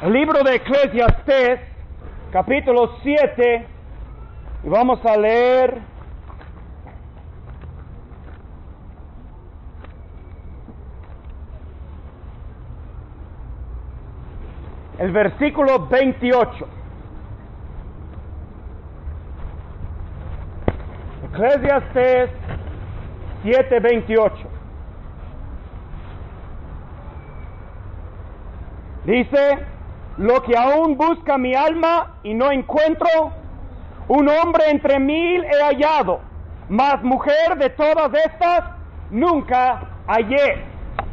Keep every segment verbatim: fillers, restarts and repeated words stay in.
El libro de Eclesiastés, capítulo siete, y vamos a leer el versículo veintiocho. Eclesiastés siete, veintiocho. Dice: lo que aún busca mi alma y no encuentro, un hombre entre mil he hallado, mas mujer de todas estas nunca hallé.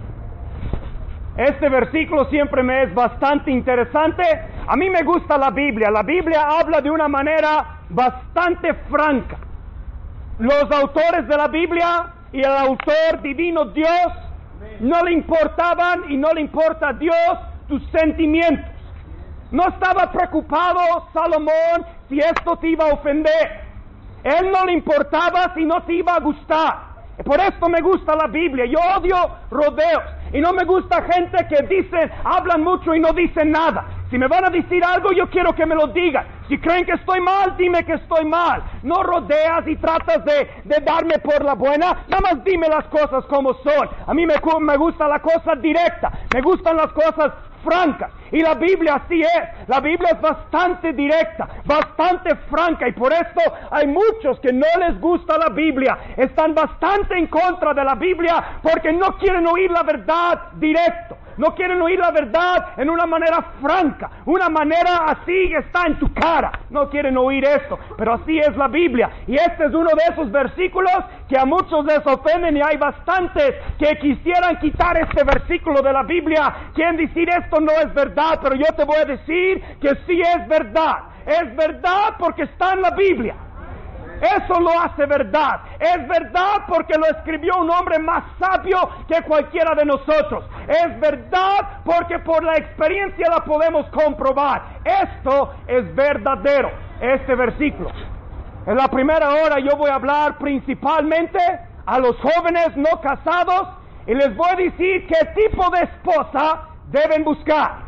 Este versículo siempre me es bastante interesante. A mí me gusta la Biblia. La Biblia habla de una manera bastante franca. Los autores de la Biblia y el autor divino Dios no le importaban, y no le importa a Dios, tus sentimientos. No estaba preocupado Salomón si esto te iba a ofender. Él no le importaba si no te iba a gustar. Por esto me gusta la Biblia. Yo odio rodeos, y no me gusta gente que dicen, hablan mucho y no dicen nada. Si me van a decir algo, yo quiero que me lo digan. Si creen que estoy mal, dime que estoy mal. No rodeas y tratas de, de darme por la buena. Nada más dime las cosas como son. A mí me, me gusta la cosa directa. Me gustan las cosas francas. Y la Biblia así es. La Biblia es bastante directa, bastante franca, y por esto hay muchos que no les gusta la Biblia. Están bastante en contra de la Biblia porque no quieren oír la verdad directo. No quieren oír la verdad en una manera franca, una manera así que está en tu cara. No quieren oír esto, pero así es la Biblia. Y este es uno de esos versículos que a muchos les ofenden, y hay bastantes que quisieran quitar este versículo de la Biblia. Quieren decir esto no es verdad, pero yo te voy a decir que sí es verdad. Es verdad porque está en la Biblia. Eso lo hace verdad. Es verdad porque lo escribió un hombre más sabio que cualquiera de nosotros. Es verdad porque por la experiencia la podemos comprobar. Esto es verdadero, este versículo. En la primera hora yo voy a hablar principalmente a los jóvenes no casados, y les voy a decir qué tipo de esposa deben buscar.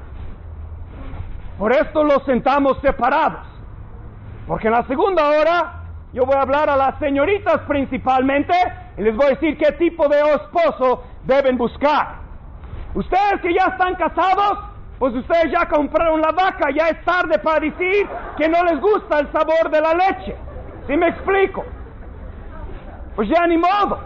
Por esto los sentamos separados, porque en la segunda hora yo voy a hablar a las señoritas principalmente, y les voy a decir qué tipo de esposo deben buscar. Ustedes que ya están casados, pues ustedes ya compraron la vaca. Ya es tarde para decir que no les gusta el sabor de la leche. ¿Sí me explico? Pues ya ni modo.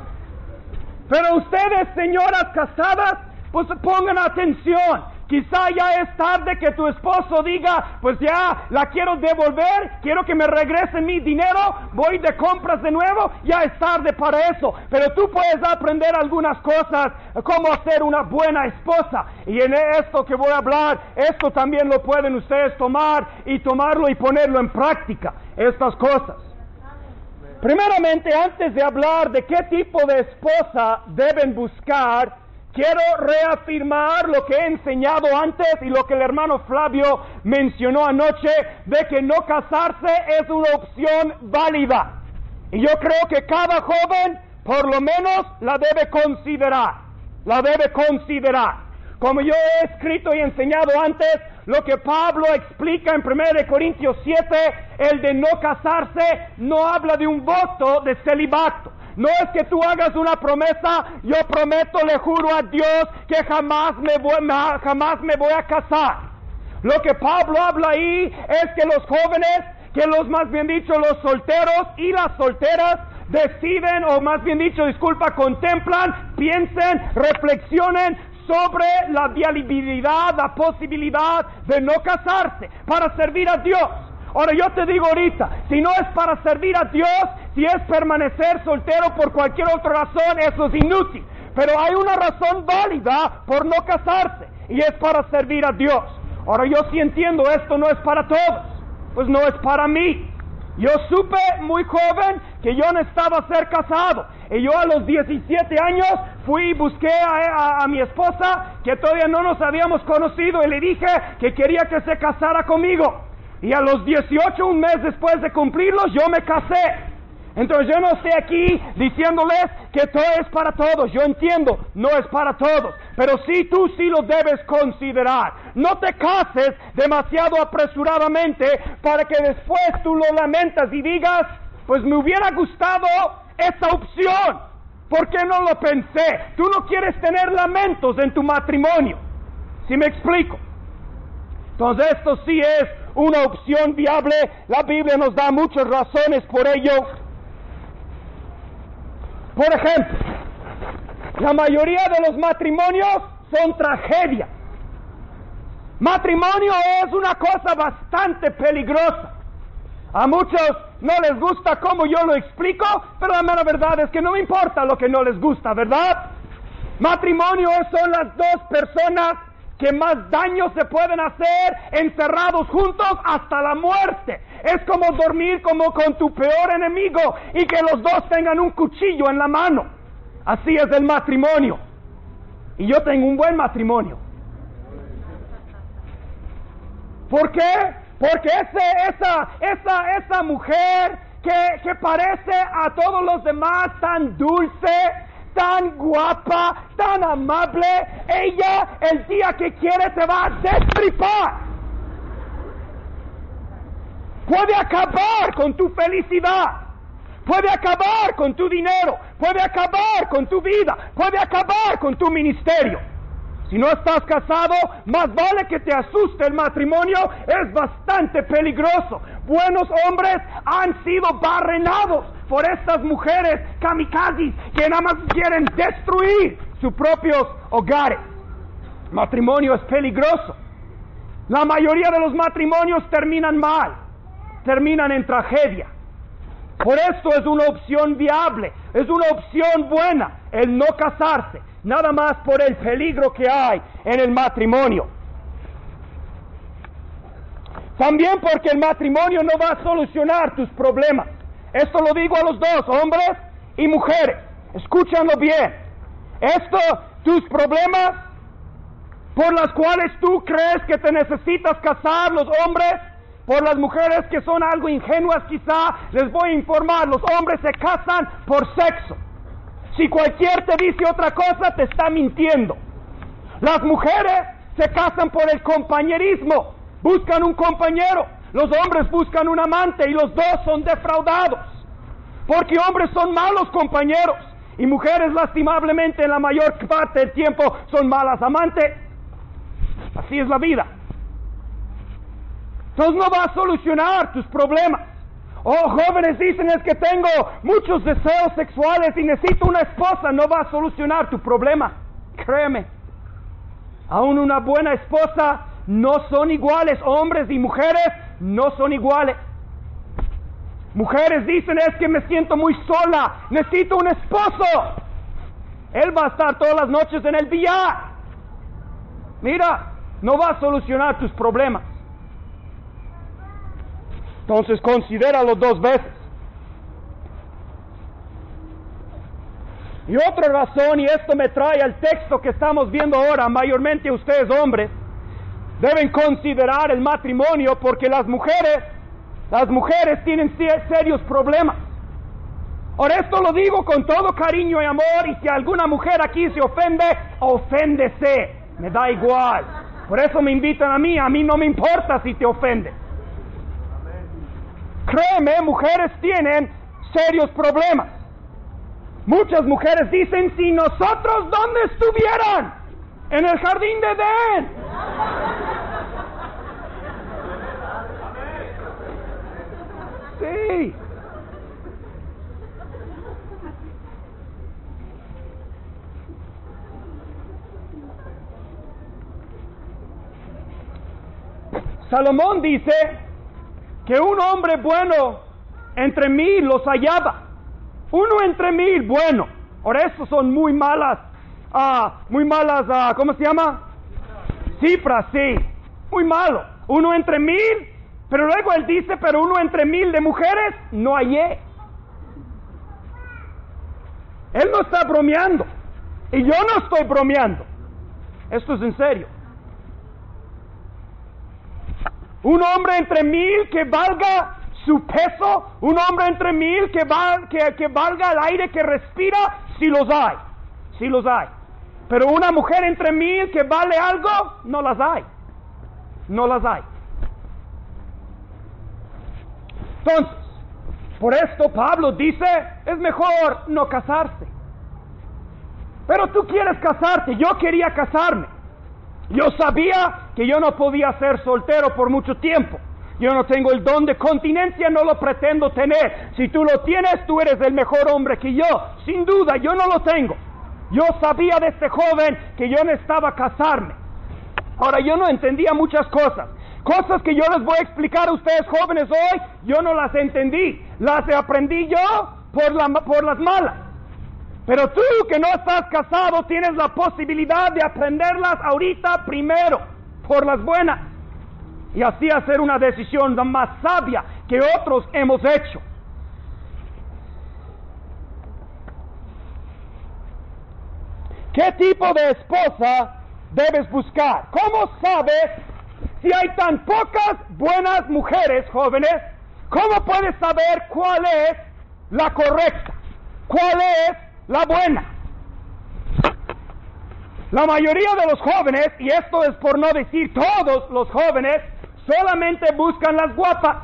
Pero ustedes, señoras casadas, pues pongan atención. Quizá ya es tarde que tu esposo diga, pues ya la quiero devolver, quiero que me regresen mi dinero, voy de compras de nuevo. Ya es tarde para eso, pero tú puedes aprender algunas cosas, cómo ser una buena esposa. Y en esto que voy a hablar, esto también lo pueden ustedes tomar y tomarlo y ponerlo en práctica, estas cosas. Primeramente, antes de hablar de qué tipo de esposa deben buscar, quiero reafirmar lo que he enseñado antes y lo que el hermano Flavio mencionó anoche, de que no casarse es una opción válida. Y yo creo que cada joven, por lo menos, la debe considerar. La debe considerar. Como yo he escrito y enseñado antes, lo que Pablo explica en primera de Corintios siete, el de no casarse, no habla de un voto de celibato. No es que tú hagas una promesa, yo prometo, le juro a Dios que jamás me voy, jamás me voy a casar. Lo que Pablo habla ahí es que los jóvenes, que los más bien dicho los solteros y las solteras, deciden, o más bien dicho, disculpa, contemplan, piensen, reflexionen sobre la viabilidad, la posibilidad de no casarse para servir a Dios. Ahora yo te digo ahorita, si no es para servir a Dios, si es permanecer soltero por cualquier otra razón, eso es inútil. Pero hay una razón válida por no casarse, y es para servir a Dios. Ahora yo sí entiendo, esto no es para todos, pues no es para mí. Yo supe muy joven que yo necesitaba ser casado, y yo a los diecisiete años fui y busqué a, a, a mi esposa, que todavía no nos habíamos conocido, y le dije que quería que se casara conmigo. Y a los dieciocho, un mes después de cumplirlos, yo me casé. Entonces yo no estoy aquí diciéndoles que todo es para todos. Yo entiendo, no es para todos. pero sí, tú sí lo debes considerar. No te cases demasiado apresuradamente para que después tú lo lamentas y digas, pues me hubiera gustado esa opción. ¿Por qué no lo pensé? Tú no quieres tener lamentos en tu matrimonio. ¿Sí me explico? Entonces esto sí es una opción viable. La Biblia nos da muchas razones por ello. Por ejemplo, la mayoría de los matrimonios son tragedias. Matrimonio es una cosa bastante peligrosa. A muchos no les gusta cómo yo lo explico, pero la mera verdad es que no me importa lo que no les gusta, ¿verdad? Matrimonio son las dos personas que más daño se pueden hacer encerrados juntos hasta la muerte. Es como dormir como con tu peor enemigo y que los dos tengan un cuchillo en la mano. Así es el matrimonio. Y yo tengo un buen matrimonio. ¿Por qué? Porque ese, esa, esa, esa mujer que, que parece a todos los demás tan dulce, tan guapa, tan amable, ella el día que quiere te va a destripar. Puede acabar con tu felicidad, puede acabar con tu dinero, puede acabar con tu vida, puede acabar con tu ministerio. Si no estás casado, más vale que te asuste el matrimonio, es bastante peligroso. Buenos hombres han sido barrenados por estas mujeres kamikazes que nada más quieren destruir sus propios hogares. Matrimonio es peligroso. La mayoría de los matrimonios terminan mal, terminan en tragedia. Por esto es una opción viable, es una opción buena el no casarse, nada más por el peligro que hay en el matrimonio. También porque el matrimonio no va a solucionar tus problemas. Esto lo digo a los dos, hombres y mujeres. Escúchanlo bien. Esto, tus problemas por las cuales tú crees que te necesitas casar, los hombres, por las mujeres que son algo ingenuas quizá, les voy a informar, los hombres se casan por sexo. Si cualquier te dice otra cosa, te está mintiendo. Las mujeres se casan por el compañerismo, buscan un compañero. Los hombres buscan un amante y los dos son defraudados. Porque hombres son malos compañeros y mujeres lastimablemente en la mayor parte del tiempo son malas amantes. Así es la vida. Entonces no va a solucionar tus problemas. Oh, jóvenes dicen, es que tengo muchos deseos sexuales y necesito una esposa. No va a solucionar tu problema. Créeme. Aún una buena esposa no son iguales. Hombres y mujeres no son iguales. Mujeres dicen, es que me siento muy sola. Necesito un esposo. Él va a estar todas las noches en el billar. Mira, no va a solucionar tus problemas. Entonces considéralo dos veces. Y otra razón, y esto me trae al texto que estamos viendo ahora, mayormente ustedes hombres, deben considerar el matrimonio porque las mujeres, las mujeres tienen serios problemas. Ahora esto lo digo con todo cariño y amor, y si alguna mujer aquí se ofende, oféndese, me da igual. Por eso me invitan a mí, a mí no me importa si te ofendes. Créeme, mujeres tienen serios problemas. Muchas mujeres dicen, si nosotros ¿dónde estuvieran? En el jardín de Edén. Sí. Salomón dice que un hombre bueno entre mil los hallaba. Uno entre mil bueno. Ahora estos son muy malas, ah, muy malas, ah, ¿cómo se llama? Cifras, sí. Muy malo. Uno entre mil, pero luego él dice, pero uno entre mil de mujeres no hallé. Él no está bromeando. Y yo no estoy bromeando. Esto es en serio. Un hombre entre mil que valga su peso, un hombre entre mil que, val, que, que valga el aire que respira, si los hay, si los hay. Pero una mujer entre mil que vale algo, no las hay. No las hay. Entonces, por esto Pablo dice, es mejor no casarse. Pero tú quieres casarte, yo quería casarme. Yo sabía que yo no podía ser soltero por mucho tiempo. Yo no tengo el don de continencia, no lo pretendo tener. Si tú lo tienes, tú eres el mejor hombre que yo. Sin duda, yo no lo tengo. Yo sabía de este joven que yo necesitaba casarme. Ahora, yo no entendía muchas cosas. Cosas que yo les voy a explicar a ustedes jóvenes hoy, yo no las entendí. Las aprendí yo por, la, por las malas. Pero tú que no estás casado, tienes la posibilidad de aprenderlas ahorita primero, por las buenas. Y así hacer una decisión más sabia que otros hemos hecho. ¿Qué tipo de esposa debes buscar? ¿Cómo sabes si hay tan pocas buenas mujeres jóvenes? ¿Cómo puedes saber cuál es la correcta? ¿Cuál es la buena? La mayoría de los jóvenes, y esto es por no decir todos los jóvenes, solamente buscan las guapas.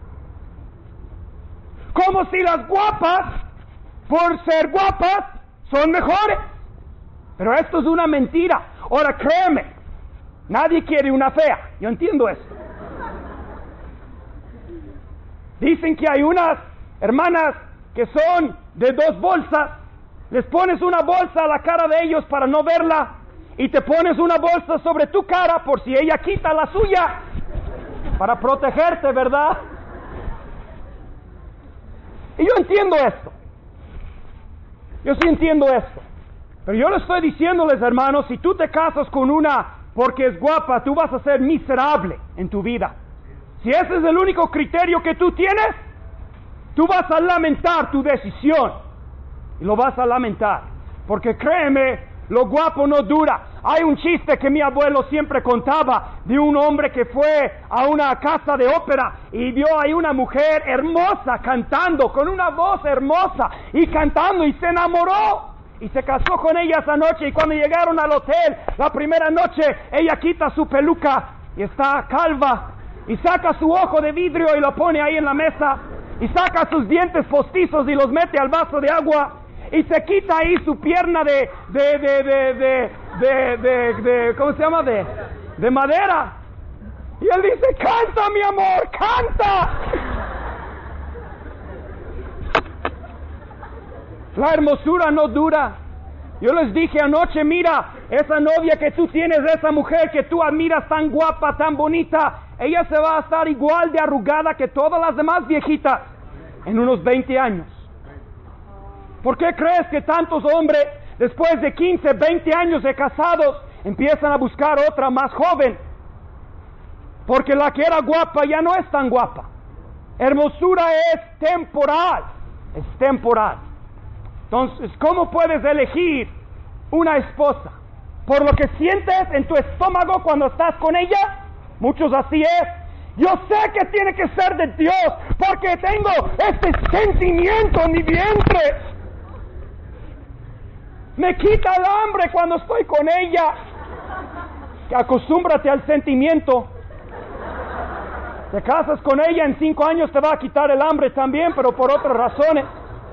Como si las guapas, por ser guapas, son mejores. Pero esto es una mentira. Ahora créeme, nadie quiere una fea. Yo entiendo esto. Dicen que hay unas hermanas que son de dos bolsas. Les pones una bolsa a la cara de ellos para no verla, y te pones una bolsa sobre tu cara por si ella quita la suya, para protegerte, ¿verdad? Y yo entiendo esto. Yo sí entiendo esto. Pero yo le estoy diciéndoles, hermanos, si tú te casas con una porque es guapa, tú vas a ser miserable en tu vida. Si ese es el único criterio que tú tienes, tú vas a lamentar tu decisión. Y lo vas a lamentar. Porque créeme, lo guapo no dura. Hay un chiste que mi abuelo siempre contaba de un hombre que fue a una casa de ópera y vio ahí una mujer hermosa cantando, con una voz hermosa y cantando, y se enamoró. Y se casó con ella esa noche, y cuando llegaron al hotel, la primera noche, ella quita su peluca y está calva, y saca su ojo de vidrio y lo pone ahí en la mesa, y saca sus dientes postizos y los mete al vaso de agua, y se quita ahí su pierna de, de, de, de, de, de, de, de ¿cómo se llama? De, de madera. Y él dice, canta mi amor, canta. La hermosura no dura. Yo les dije anoche, mira, esa novia que tú tienes, esa mujer que tú admiras tan guapa, tan bonita, ella se va a estar igual de arrugada que todas las demás viejitas en unos veinte años. ¿Por qué crees que tantos hombres, después de quince, veinte años de casados, empiezan a buscar otra más joven? Porque la que era guapa ya no es tan guapa. Hermosura es temporal, es temporal. Entonces, ¿cómo puedes elegir una esposa? ¿Por lo que sientes en tu estómago cuando estás con ella? Muchos así es. Yo sé que tiene que ser de Dios, porque tengo este sentimiento en mi vientre. Me quita el hambre cuando estoy con ella. Acostúmbrate al sentimiento. Te casas con ella, en cinco años te va a quitar el hambre también, pero por otras razones.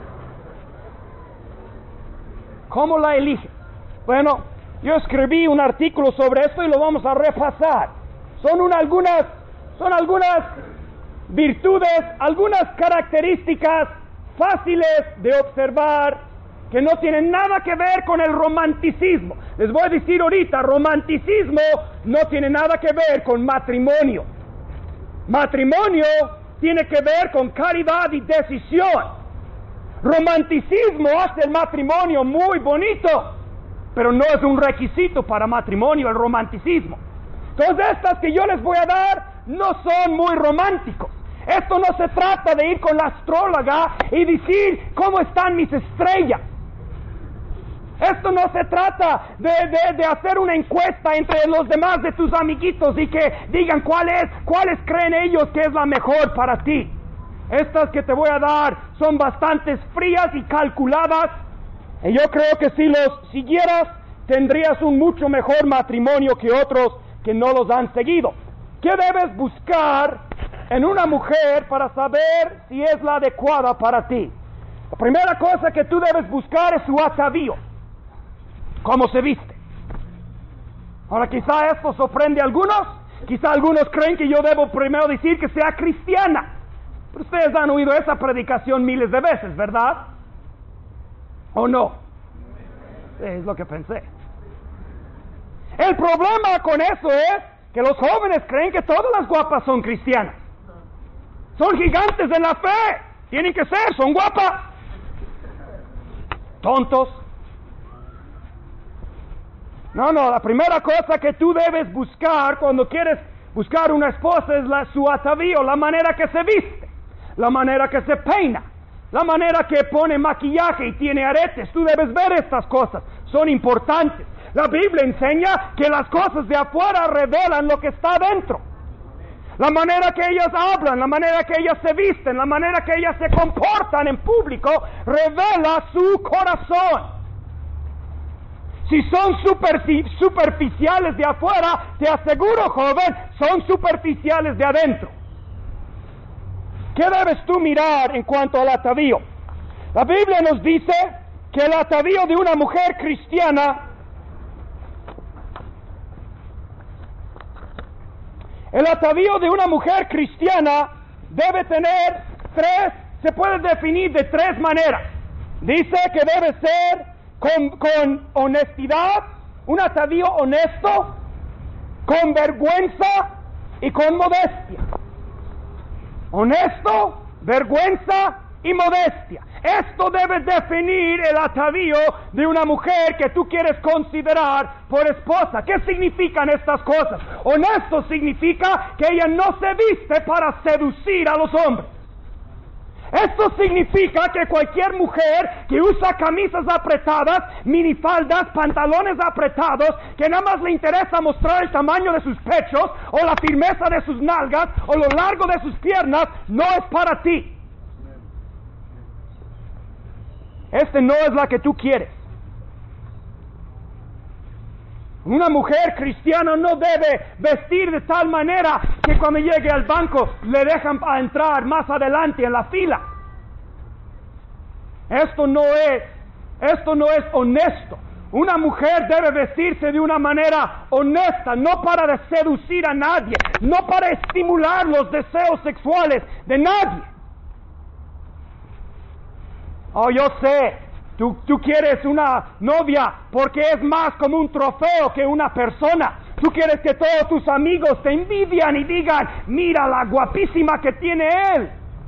¿Cómo la eliges? Bueno, yo escribí un artículo sobre esto y lo vamos a repasar. Son una, algunas, son algunas virtudes, algunas características fáciles de observar que no tienen nada que ver con el romanticismo. Les voy a decir ahorita, romanticismo no tiene nada que ver con matrimonio. Matrimonio tiene que ver con caridad y decisión. Romanticismo hace el matrimonio muy bonito, pero no es un requisito para matrimonio el romanticismo. Entonces estas que yo les voy a dar no son muy románticos. Esto no se trata de ir con la astróloga y decir cómo están mis estrellas. Esto no se trata de, de, de hacer una encuesta entre los demás de tus amiguitos y que digan cuál es, cuáles creen ellos que es la mejor para ti. Estas que te voy a dar son bastante frías y calculadas, y yo creo que si los siguieras tendrías un mucho mejor matrimonio que otros que no los han seguido. ¿Qué debes buscar en una mujer para saber si es la adecuada para ti? La primera cosa que tú debes buscar es su atavío, cómo se viste. Ahora, quizá esto sorprende a algunos, quizá algunos creen que yo debo primero decir que sea cristiana, pero ustedes han oído esa predicación miles de veces, ¿verdad? ¿O no? Es lo que pensé. El problema con eso es que los jóvenes creen que todas las guapas son cristianas. Son gigantes en la fe, tienen que ser, son guapas. Tontos. No, no, la primera cosa que tú debes buscar cuando quieres buscar una esposa es la, su atavío, la manera que se viste, la manera que se peina, la manera que pone maquillaje y tiene aretes. Tú debes ver estas cosas, son importantes. La Biblia enseña que las cosas de afuera revelan lo que está dentro. La manera que ellas hablan, la manera que ellas se visten, la manera que ellas se comportan en público, revela su corazón. Si son superficiales de afuera, te aseguro, joven, son superficiales de adentro. ¿Qué debes tú mirar en cuanto al atavío? La Biblia nos dice que el atavío de una mujer cristiana, el atavío de una mujer cristiana debe tener tres, se puede definir de tres maneras. Dice que debe ser con, con honestidad, un atavío honesto, con vergüenza y con modestia. Honesto, vergüenza y modestia. Esto debe definir el atavío de una mujer que tú quieres considerar por esposa. ¿Qué significan estas cosas? Honesto significa que ella no se viste para seducir a los hombres. Esto significa que cualquier mujer que usa camisas apretadas, minifaldas, pantalones apretados, que nada más le interesa mostrar el tamaño de sus pechos, o la firmeza de sus nalgas, o lo largo de sus piernas, no es para ti. Este no es la que tú quieres. Una mujer cristiana no debe vestir de tal manera que cuando llegue al banco le dejan entrar más adelante en la fila. Esto no es, esto no es honesto. Una mujer debe vestirse de una manera honesta, no para seducir a nadie, no para estimular los deseos sexuales de nadie. Oh, yo sé. Tú, tú quieres una novia porque es más como un trofeo que una persona. Tú quieres que todos tus amigos te envidian y digan, mira la guapísima que tiene él.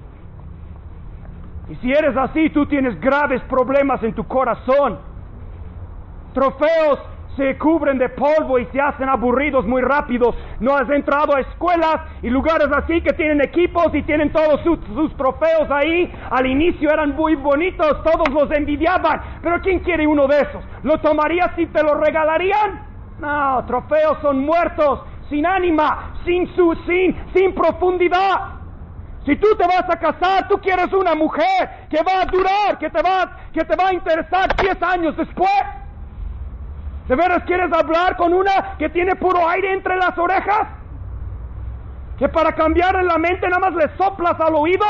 Y si eres así, tú tienes graves problemas en tu corazón. Trofeos se cubren de polvo y se hacen aburridos muy rápido. No has entrado a escuelas y lugares así que tienen equipos y tienen todos sus, sus trofeos ahí. Al inicio eran muy bonitos, todos los envidiaban. Pero ¿quién quiere uno de esos? ¿Lo tomarías si te lo regalarían? No, trofeos son muertos, sin ánima, sin, su, sin, sin profundidad. Si tú te vas a casar, tú quieres una mujer que va a durar, que te va, que te va a interesar diez años después. ¿De veras quieres hablar con una que tiene puro aire entre las orejas? ¿Que para cambiarle la mente nada más le soplas al oído?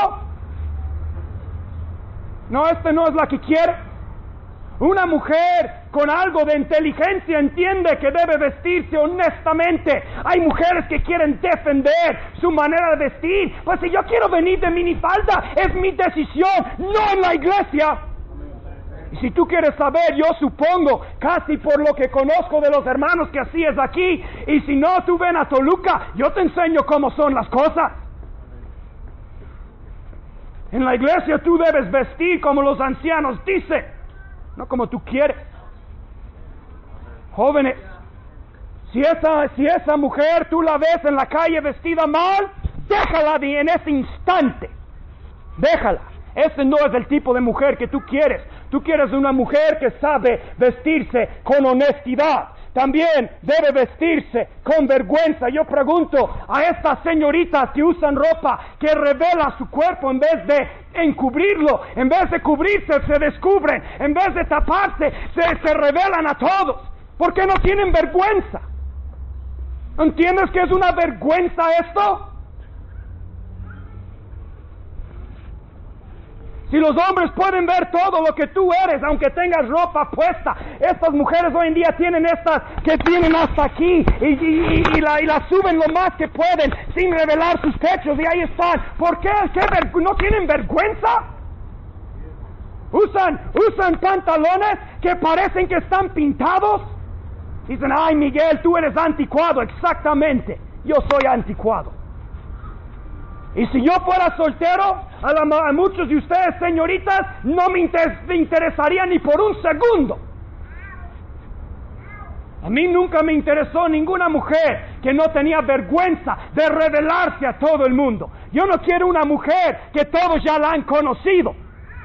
No, este no es la que quiere. Una mujer con algo de inteligencia entiende que debe vestirse honestamente. Hay mujeres que quieren defender su manera de vestir. Pues si yo quiero venir de minifalda, es mi decisión, no en la iglesia. Y si tú quieres saber, yo supongo, casi por lo que conozco de los hermanos, que así es aquí. Y si no, tú ven a Toluca, yo te enseño cómo son las cosas. En la iglesia tú debes vestir como los ancianos dicen, no como tú quieres. Jóvenes, si esa, si esa mujer tú la ves en la calle vestida mal, déjala de en ese instante. Déjala. Ese no es el tipo de mujer que tú quieres. Tú quieres una mujer que sabe vestirse con honestidad. También debe vestirse con vergüenza. Yo pregunto a estas señoritas que usan ropa que revela su cuerpo en vez de encubrirlo, en vez de cubrirse se descubren, en vez de taparse se, se revelan a todos. ¿Por qué no tienen vergüenza? ¿Entiendes que es una vergüenza esto? Si los hombres pueden ver todo lo que tú eres, aunque tengas ropa puesta, estas mujeres hoy en día tienen estas que tienen hasta aquí y, y, y, la, y la suben lo más que pueden sin revelar sus pechos y ahí están. ¿Por qué? ¿Qué ver- ¿No tienen vergüenza? Usan, usan pantalones que parecen que están pintados. Dicen, ay Miguel, tú eres anticuado. Exactamente, yo soy anticuado. Y si yo fuera soltero, a, la, a muchos de ustedes, señoritas, no me inter, interesaría ni por un segundo. A mí nunca me interesó ninguna mujer que no tenía vergüenza de revelarse a todo el mundo. Yo no quiero una mujer que todos ya la han conocido.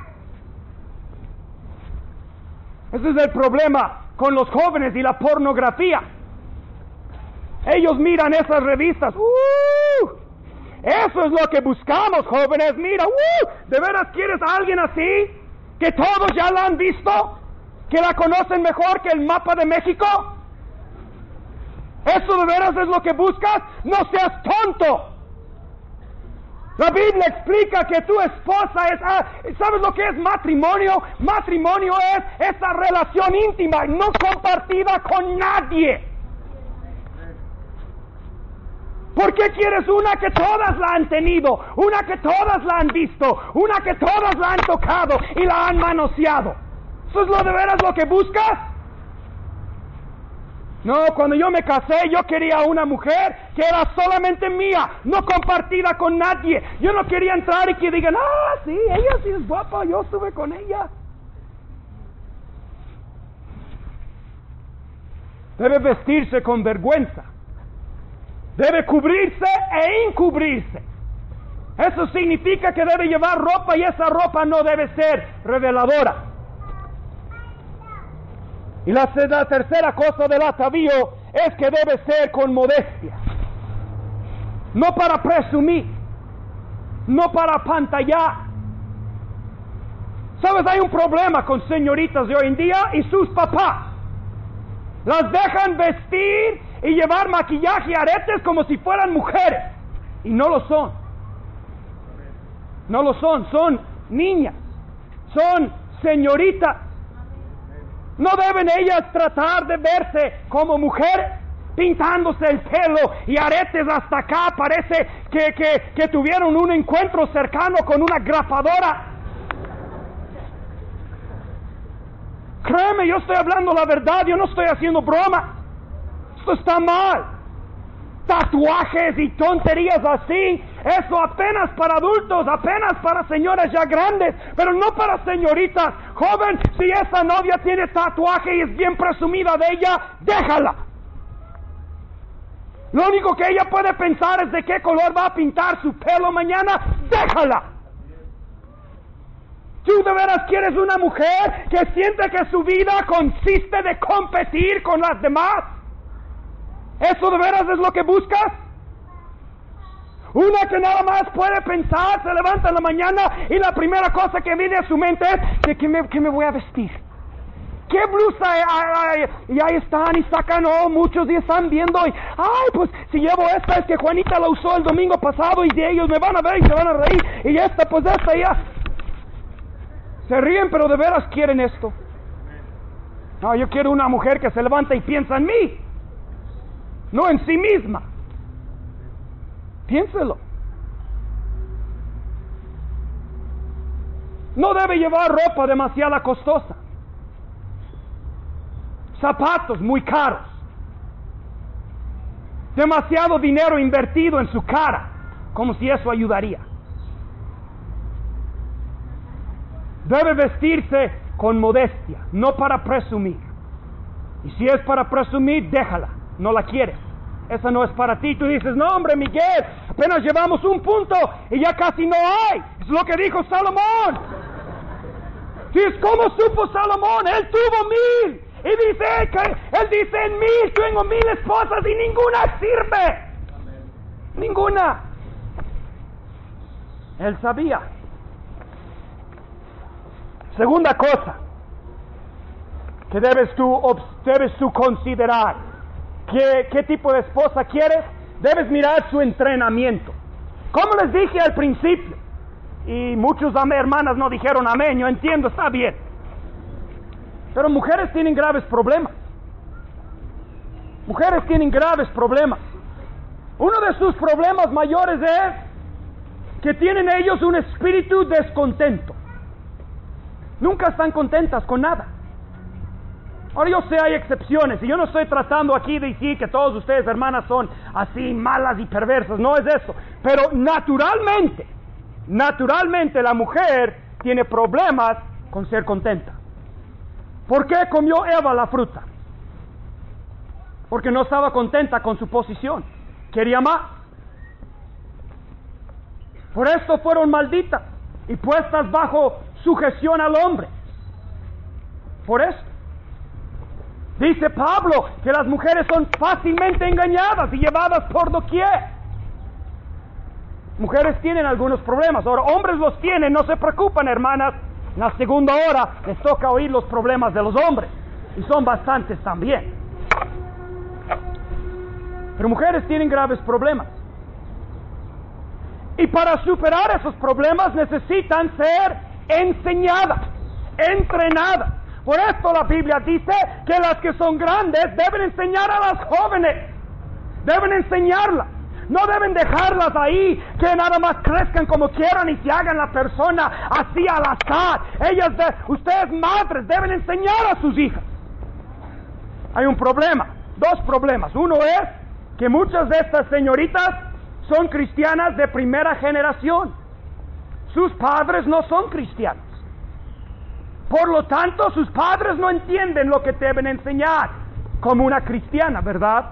Ese es el problema con los jóvenes y la pornografía. Ellos miran esas revistas. ¡Uh! Eso es lo que buscamos, jóvenes. Mira, ¡uh! ¿De veras quieres a alguien así? ¿Que todos ya la han visto? ¿Que la conocen mejor que el mapa de México? ¿Eso de veras es lo que buscas? ¡No seas tonto! La Biblia explica que tu esposa es... Ah, ¿sabes lo que es matrimonio? Matrimonio es esa relación íntima, no compartida con nadie. ¿Por qué quieres una que todas la han tenido? Una que todas la han visto. Una que todas la han tocado y la han manoseado. ¿Eso es lo de veras lo que buscas? No, cuando yo me casé, yo quería una mujer que era solamente mía, no compartida con nadie. Yo no quería entrar y que digan, ah, sí, ella sí es guapa, yo estuve con ella. Debe vestirse con vergüenza. Debe cubrirse e encubrirse. Eso significa que debe llevar ropa y esa ropa no debe ser reveladora. Y la, la tercera cosa del atavío es que debe ser con modestia. No para presumir, no para pantallar. ¿Sabes? Hay un problema con señoritas de hoy en día y sus papás. Las dejan vestir y llevar maquillaje y aretes como si fueran mujeres. Y no lo son. No lo son, son niñas. Son señoritas. ¿No deben ellas tratar de verse como mujeres? Pintándose el pelo y aretes hasta acá. Parece que, que, que tuvieron un encuentro cercano con una grapadora. Créeme, yo estoy hablando la verdad, yo no estoy haciendo broma. Esto está mal. Tatuajes y tonterías así, eso apenas para adultos, apenas para señoras ya grandes, pero no para señoritas. Joven, si esa novia tiene tatuaje y es bien presumida de ella, déjala. Lo único que ella puede pensar es de qué color va a pintar su pelo mañana, déjala. ¿Tú de veras quieres una mujer que siente que su vida consiste de competir con las demás? ¿Eso de veras es lo que buscas? Una que nada más puede pensar, se levanta en la mañana y la primera cosa que viene a su mente es ¿de qué me, qué me voy a vestir? ¿Qué blusa? Ay, ay, y ahí están y sacan, oh, muchos y están viendo y, ay, pues si llevo esta es que Juanita la usó el domingo pasado y de ellos me van a ver y se van a reír y esta, pues esta ya. Se ríen, pero de veras quieren esto. No, yo quiero una mujer que se levanta y piensa en mí, no en sí misma. Piénselo. No debe llevar ropa demasiado costosa, zapatos muy caros, demasiado dinero invertido en su cara, como si eso ayudaría. Debe vestirse con modestia, no para presumir. Y si es para presumir, déjala, no la quieres. Esa no es para ti. Tú dices, no hombre Miguel, apenas llevamos un punto y ya casi no hay. Es lo que dijo Salomón. Si es como supo Salomón, él tuvo mil. Y dice que él dice en mil, tengo mil esposas y ninguna sirve. Ninguna. Él sabía. Segunda cosa, que debes tú, debes tú considerar. ¿Qué, qué tipo de esposa quieres? Debes mirar su entrenamiento. Como les dije al principio, y muchos hermanas no dijeron amén, yo entiendo, está bien. Pero mujeres tienen graves problemas. Mujeres tienen graves problemas. Uno de sus problemas mayores es que tienen ellos un espíritu descontento. Nunca están contentas con nada. Ahora yo sé, hay excepciones, y yo no estoy tratando aquí de decir que todos ustedes, hermanas, son así malas y perversas, no es eso. Pero naturalmente, naturalmente la mujer tiene problemas con ser contenta. ¿Por qué comió Eva la fruta? Porque no estaba contenta con su posición, quería más. Por esto fueron malditas y puestas bajo sujeción al hombre. Por esto. Dice Pablo que las mujeres son fácilmente engañadas y llevadas por doquier. Mujeres tienen algunos problemas, ahora hombres los tienen, no se preocupen, hermanas. En la segunda hora les toca oír los problemas de los hombres, y son bastantes también. Pero mujeres tienen graves problemas, y para superar esos problemas necesitan ser enseñadas, entrenadas. Por esto la Biblia dice que las que son grandes deben enseñar a las jóvenes, deben enseñarlas. No deben dejarlas ahí, que nada más crezcan como quieran y se hagan la persona así al azar. Ellas, de, ustedes madres, deben enseñar a sus hijas. Hay un problema, dos problemas. Uno es que muchas de estas señoritas son cristianas de primera generación. Sus padres no son cristianos. Por lo tanto, sus padres no entienden lo que deben enseñar como una cristiana, ¿verdad?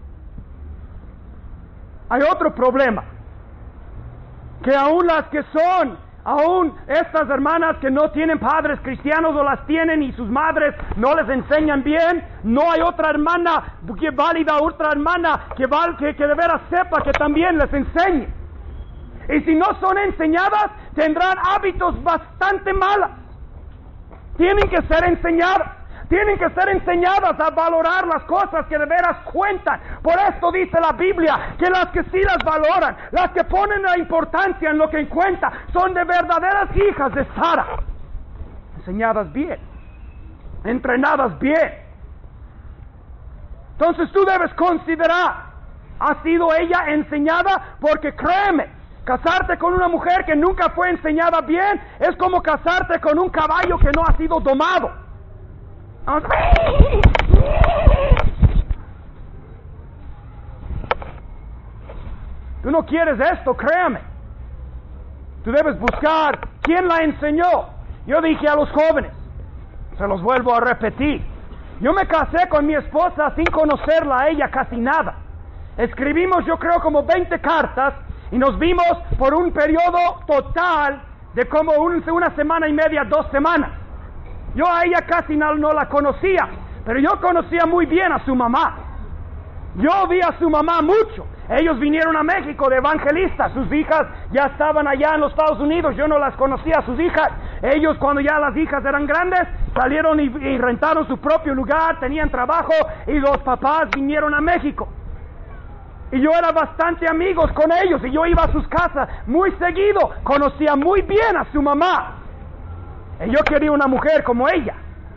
Hay otro problema, que aún las que son, aún estas hermanas que no tienen padres cristianos o las tienen y sus madres no les enseñan bien, no hay otra hermana que válida, otra hermana que, val, que, que de veras sepa que también les enseñe. Y si no son enseñadas, tendrán hábitos bastante malos. Tienen que ser enseñadas. Tienen que ser enseñadas a valorar las cosas que de veras cuentan. Por esto dice la Biblia que las que sí las valoran, las que ponen la importancia en lo que cuenta, son de verdaderas hijas de Sara. Enseñadas bien, entrenadas bien. Entonces tú debes considerar, ¿ha sido ella enseñada? Porque créeme, casarte con una mujer que nunca fue enseñada bien es como casarte con un caballo que no ha sido domado. Tú no quieres esto, créame. Tú debes buscar quién la enseñó. Yo dije a los jóvenes, se los vuelvo a repetir, yo me casé con mi esposa sin conocerla a ella casi nada. Escribimos yo creo como veinte cartas y nos vimos por un periodo total de como un, una semana y media, dos semanas. Yo a ella casi no, no la conocía, pero yo conocía muy bien a su mamá. Yo vi a su mamá mucho. Ellos vinieron a México de evangelistas, sus hijas ya estaban allá en los Estados Unidos, yo no las conocía a sus hijas. Ellos cuando ya las hijas eran grandes, salieron y, y rentaron su propio lugar, tenían trabajo y los papás vinieron a México. Y yo era bastante amigos con ellos y yo iba a sus casas muy seguido, conocía muy bien a su mamá. Y yo quería una mujer como ella.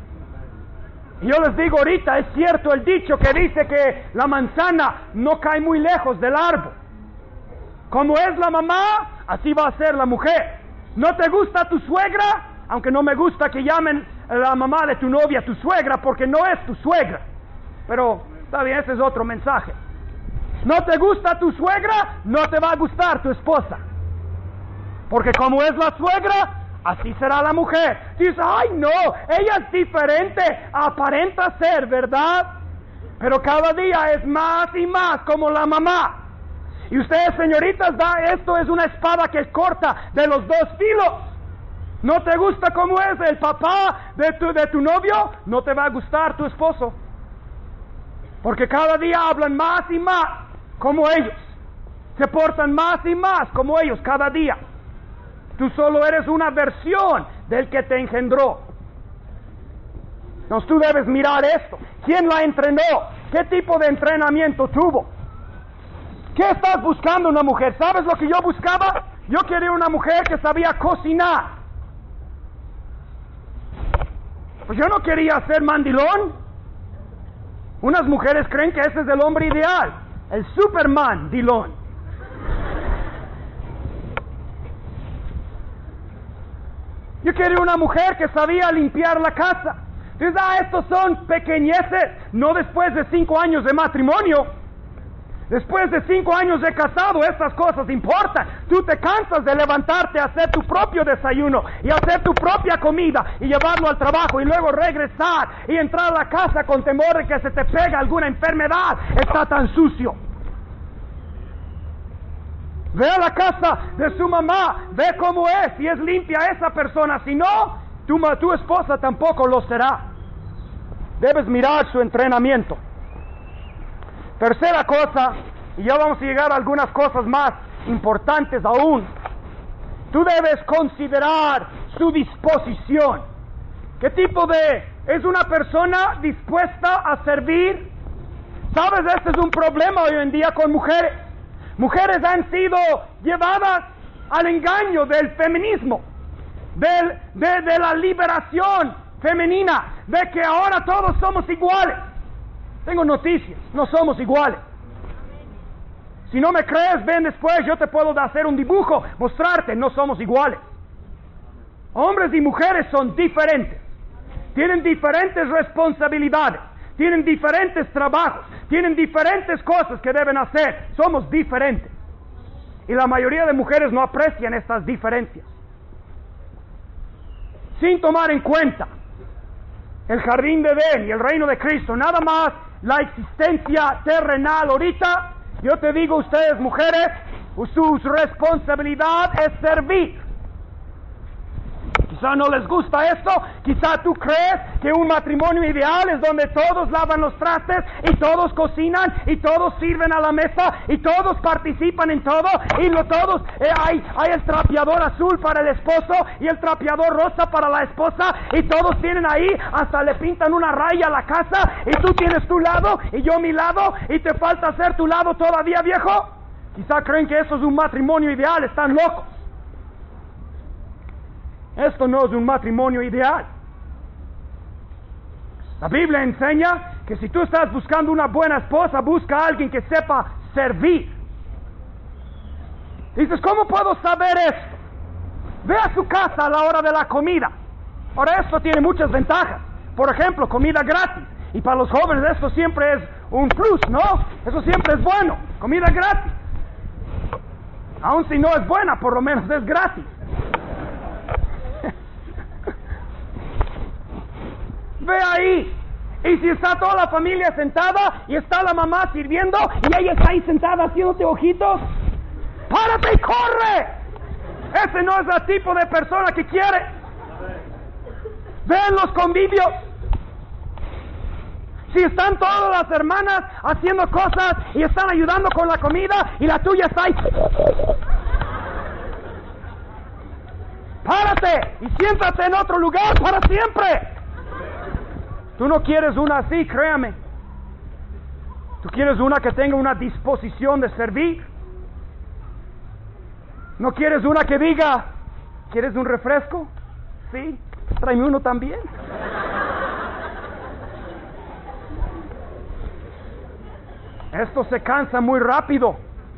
Y yo les digo ahorita, es cierto el dicho que dice que la manzana no cae muy lejos del árbol. Como es la mamá, así va a ser la mujer. ¿No te gusta tu suegra? Aunque no me gusta que llamen a la mamá de tu novia tu suegra, porque no es tu suegra. Pero está bien, ese es otro mensaje. ¿No te gusta tu suegra? No te va a gustar tu esposa. Porque como es la suegra, así será la mujer. Dice, ay no, ella es diferente, aparenta ser, ¿verdad? Pero cada día es más y más como la mamá. Y ustedes, señoritas, da, esto es una espada que corta de los dos filos. ¿No te gusta cómo es el papá de tu, de tu novio? No te va a gustar tu esposo. Porque cada día hablan más y más como ellos. Se portan más y más como ellos cada día. Tú solo eres una versión del que te engendró. Entonces tú debes mirar esto. ¿Quién la entrenó? ¿Qué tipo de entrenamiento tuvo? ¿Qué estás buscando una mujer? ¿Sabes lo que yo buscaba? Yo quería una mujer que sabía cocinar. Pues yo no quería ser mandilón. Unas mujeres creen que ese es el hombre ideal, el Superman dilón. Yo quería una mujer que sabía limpiar la casa. Entonces, ah, estos son pequeñeces, no después de cinco años de matrimonio. Después de cinco años de casado, estas cosas importan. Tú te cansas de levantarte a hacer tu propio desayuno y hacer tu propia comida y llevarlo al trabajo y luego regresar y entrar a la casa con temor de que se te pega alguna enfermedad. Está tan sucio. Ve a la casa de su mamá, ve cómo es, si es limpia esa persona. Si no, tu, tu esposa tampoco lo será. Debes mirar su entrenamiento. Tercera cosa, y ya vamos a llegar a algunas cosas más importantes aún. Tú debes considerar su disposición. ¿Qué tipo de... es una persona dispuesta a servir? ¿Sabes? Este es un problema hoy en día con mujeres. Mujeres han sido llevadas al engaño del feminismo, del, de, de la liberación femenina, de que ahora todos somos iguales. Tengo noticias, no somos iguales. Si no me crees, ven después, yo te puedo hacer un dibujo, mostrarte, no somos iguales. Hombres y mujeres son diferentes, tienen diferentes responsabilidades, tienen diferentes trabajos, tienen diferentes cosas que deben hacer, somos diferentes. Y la mayoría de mujeres no aprecian estas diferencias. Sin tomar en cuenta el jardín de Edén y el reino de Cristo, nada más la existencia terrenal ahorita, yo te digo a ustedes mujeres, su responsabilidad es servir. Quizá no les gusta esto, quizá tú crees que un matrimonio ideal es donde todos lavan los trastes y todos cocinan y todos sirven a la mesa y todos participan en todo y lo, todos eh, hay, hay el trapeador azul para el esposo y el trapeador rosa para la esposa y todos tienen ahí, hasta le pintan una raya a la casa y tú tienes tu lado y yo mi lado y te falta hacer tu lado todavía, viejo. Quizá creen que eso es un matrimonio ideal, están locos. Esto no es un matrimonio ideal. La Biblia enseña que si tú estás buscando una buena esposa, busca a alguien que sepa servir. Dices, ¿cómo puedo saber esto? Ve a su casa a la hora de la comida. Ahora, esto tiene muchas ventajas. Por ejemplo, comida gratis. Y para los jóvenes esto siempre es un plus, ¿no? Eso siempre es bueno. Comida gratis. Aun si no es buena, por lo menos es gratis. Ve ahí, y si está toda la familia sentada y está la mamá sirviendo y ella está ahí sentada haciéndote ojitos, ¡párate y corre! Ese no es el tipo de persona que quiere. Ve en los convivios, si están todas las hermanas haciendo cosas y están ayudando con la comida y la tuya está ahí, párate y siéntate en otro lugar para siempre. Tú no quieres una así, créame. Tú quieres una que tenga una disposición de servir. No quieres una que diga, ¿quieres un refresco? Sí, tráeme uno también. Esto se cansa muy rápido.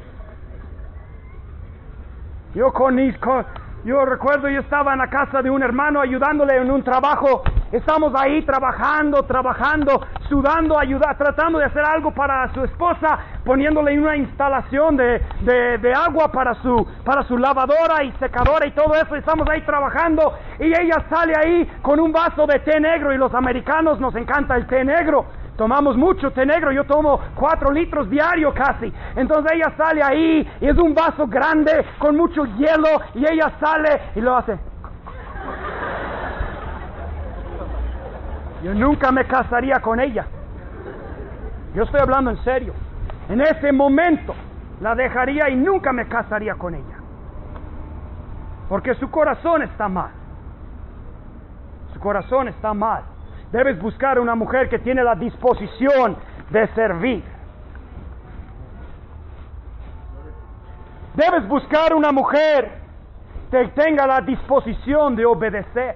Yo con mis... Con, Yo recuerdo, yo estaba en la casa de un hermano ayudándole en un trabajo. Estamos ahí trabajando, trabajando, sudando, ayuda, tratando de hacer algo para su esposa, poniéndole una instalación de, de, de agua para su, para su lavadora y secadora y todo eso. Estamos ahí trabajando y ella sale ahí con un vaso de té negro y los americanos nos encanta el té negro. Tomamos mucho té negro, yo tomo cuatro litros diario casi. Entonces ella sale ahí y es un vaso grande con mucho hielo y ella sale y lo hace. Yo nunca me casaría con ella. Yo estoy hablando en serio. En ese momento la dejaría y nunca me casaría con ella. Porque su corazón está mal. Su corazón está mal. Debes buscar una mujer que tiene la disposición de servir. Debes buscar una mujer que tenga la disposición de obedecer.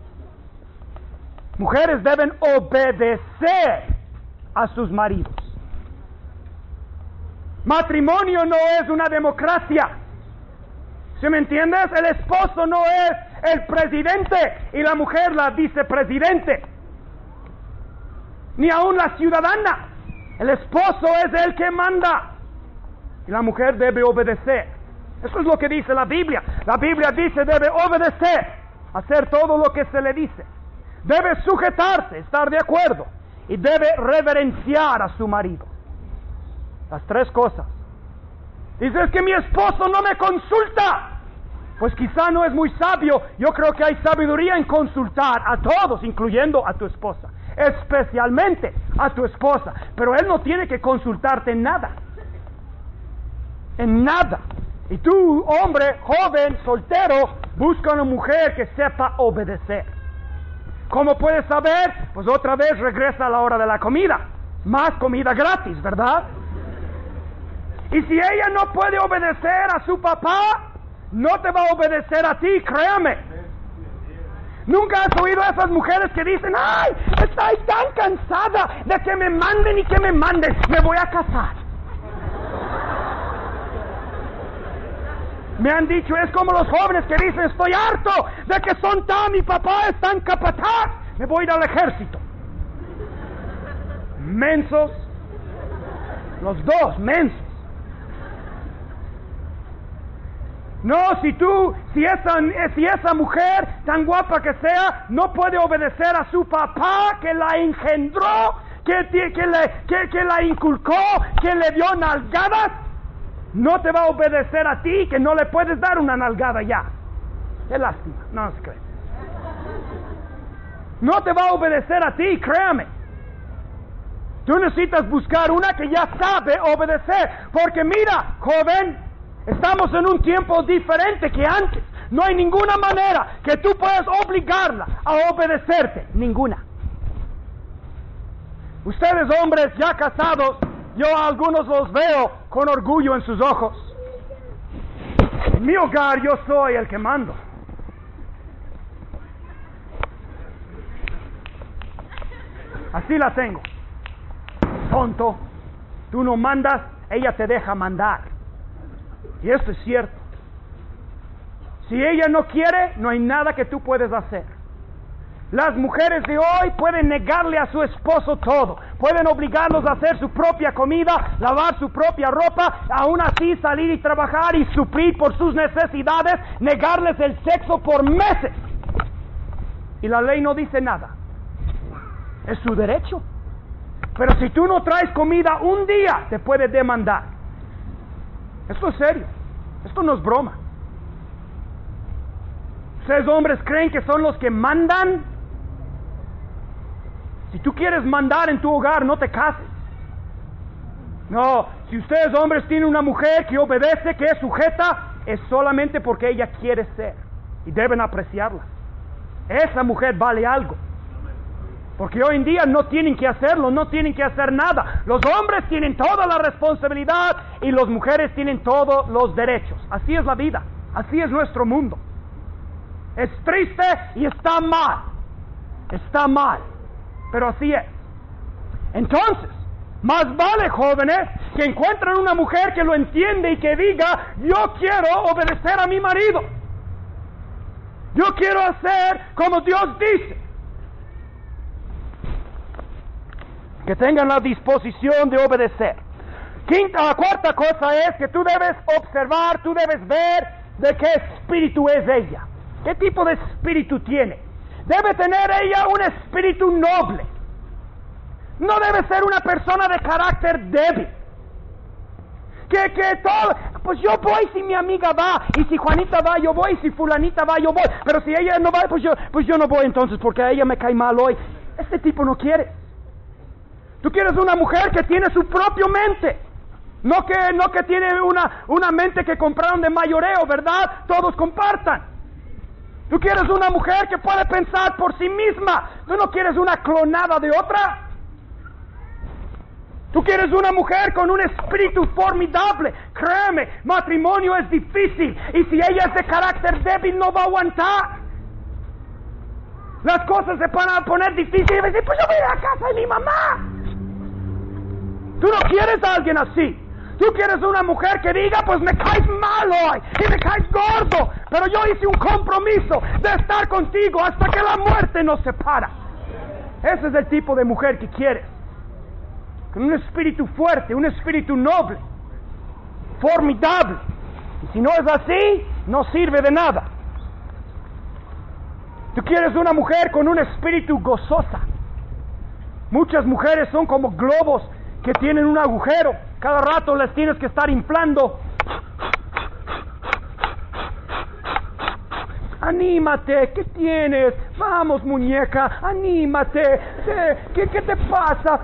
Mujeres deben obedecer a sus maridos. Matrimonio no es una democracia. ¿Sí me entiendes? El esposo no es el presidente y la mujer la vicepresidente, ni aún la ciudadana. El esposo es el que manda y la mujer debe obedecer. Eso es lo que dice la Biblia. La Biblia dice debe obedecer, hacer todo lo que se le dice. Debe sujetarse, estar de acuerdo, y debe reverenciar a su marido. Las tres cosas. Dice, es que mi esposo no me consulta. Pues quizá no es muy sabio. Yo creo que hay sabiduría en consultar a todos, incluyendo a tu esposa, especialmente a tu esposa. Pero él no tiene que consultarte en nada. En nada. Y tú, hombre, joven, soltero, busca una mujer que sepa obedecer. ¿Cómo puedes saber? Pues otra vez regresa a la hora de la comida. Más comida gratis, ¿verdad? Y si ella no puede obedecer a su papá, no te va a obedecer a ti, créame. ¿Nunca has oído a esas mujeres que dicen, ay, estoy tan cansada de que me manden y que me manden, me voy a casar? Me han dicho, es como los jóvenes que dicen, estoy harto de que son tan, mi papá es tan capataz, me voy a ir al ejército. Mensos, los dos, mensos. No, si tú, si esa, si esa mujer, tan guapa que sea, no puede obedecer a su papá que la engendró, que, que, le, que, que la inculcó, que le dio nalgadas, no te va a obedecer a ti, que no le puedes dar una nalgada ya. Qué lástima, no se cree. No te va a obedecer a ti, créame. Tú necesitas buscar una que ya sabe obedecer, porque mira, joven, estamos en un tiempo diferente que antes. No hay ninguna manera que tú puedas obligarla a obedecerte. Ninguna. Ustedes, hombres ya casados, yo a algunos los veo con orgullo en sus ojos. En mi hogar yo soy el que mando. Así la tengo. Tonto. Tú no mandas, ella te deja mandar. Y esto es cierto. Si ella no quiere, no hay nada que tú puedes hacer. Las mujeres de hoy pueden negarle a su esposo todo. Pueden obligarlos a hacer su propia comida, lavar su propia ropa, aún así salir y trabajar y suplir por sus necesidades, negarles el sexo por meses. Y la ley no dice nada. Es su derecho. Pero si tú no traes comida un día, te puede demandar. Esto es serio. Esto no es broma. ¿Ustedes hombres creen que son los que mandan? Si tú quieres mandar en tu hogar, no te cases. No, si ustedes hombres tienen una mujer que obedece, que es sujeta, es solamente porque ella quiere ser. Y deben apreciarla. Esa mujer vale algo. Porque hoy en día no tienen que hacerlo, no tienen que hacer nada. Los hombres tienen toda la responsabilidad y las mujeres tienen todos los derechos. Así es la vida, así es nuestro mundo. Es triste y está mal. Está mal, pero así es. Entonces, más vale, jóvenes, que encuentren una mujer que lo entiende y que diga, yo quiero obedecer a mi marido. Yo quiero hacer como Dios dice. Que tengan la disposición de obedecer. Quinta, la cuarta cosa es que tú debes observar, tú debes ver de qué espíritu es ella. ¿Qué tipo de espíritu tiene? Debe tener ella un espíritu noble. No debe ser una persona de carácter débil. Que, que todo, pues yo voy si mi amiga va, y si Juanita va, yo voy, y si fulanita va, yo voy. Pero si ella no va, pues yo, pues yo no voy entonces, porque a ella me cae mal hoy. Este tipo no quiere. Tú quieres una mujer que tiene su propia mente. No que, no que tiene una, una mente que compraron de mayoreo, ¿verdad? Todos compartan. Tú quieres una mujer que puede pensar por sí misma. Tú no quieres una clonada de otra. Tú quieres una mujer con un espíritu formidable. Créeme, matrimonio es difícil. Y si ella es de carácter débil, no va a aguantar. Las cosas se van a poner difíciles. Y va a decir, pues yo voy a ir a la casa de mi mamá. Tú no quieres a alguien así. Tú quieres una mujer que diga, pues me caes mal hoy y me caes gordo, pero yo hice un compromiso de estar contigo hasta que la muerte nos separa. Ese es el tipo de mujer que quieres. Con un espíritu fuerte, un espíritu noble, formidable. Y si no es así, no sirve de nada. Tú quieres una mujer con un espíritu gozosa. Muchas mujeres son como globos que tienen un agujero. Cada rato les tienes que estar inflando. Anímate, ¿qué tienes? Vamos, muñeca, anímate. ¿Qué, qué te pasa?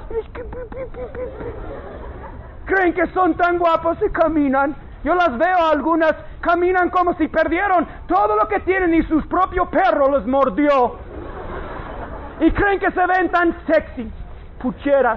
Creen que son tan guapas y caminan. Yo las veo, algunas caminan como si perdieron todo lo que tienen y su propio perro los mordió. Y creen que se ven tan sexy. Pucheras.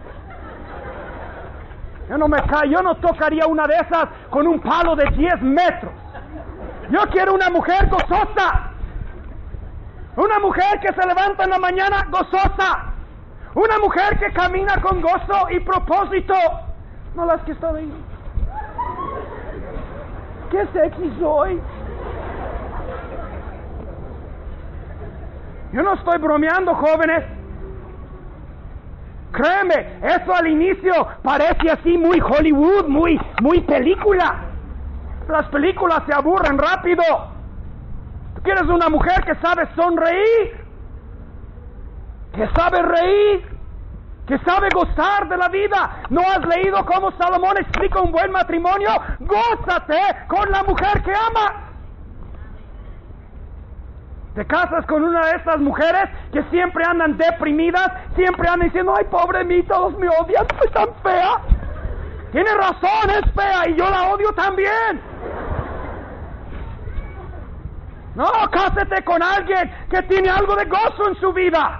Yo no me cae, yo no tocaría una de esas con un palo de diez metros. Yo quiero una mujer gozosa. Una mujer que se levanta en la mañana gozosa. Una mujer que camina con gozo y propósito. No las que están ahí. Qué sexy soy. Yo no estoy bromeando, jóvenes. Créeme, eso al inicio parece así muy Hollywood, muy, muy película. Las películas se aburren rápido. ¿Tú quieres una mujer que sabe sonreír? Que sabe reír, que sabe gozar de la vida. ¿No has leído cómo Salomón explica un buen matrimonio? Gózate con la mujer que amas. Te casas con una de estas mujeres que siempre andan deprimidas, siempre andan diciendo, ay, pobre mí, todos me odian, soy tan fea. Tiene razón, es fea y yo la odio también. No, cásate con alguien que tiene algo de gozo en su vida.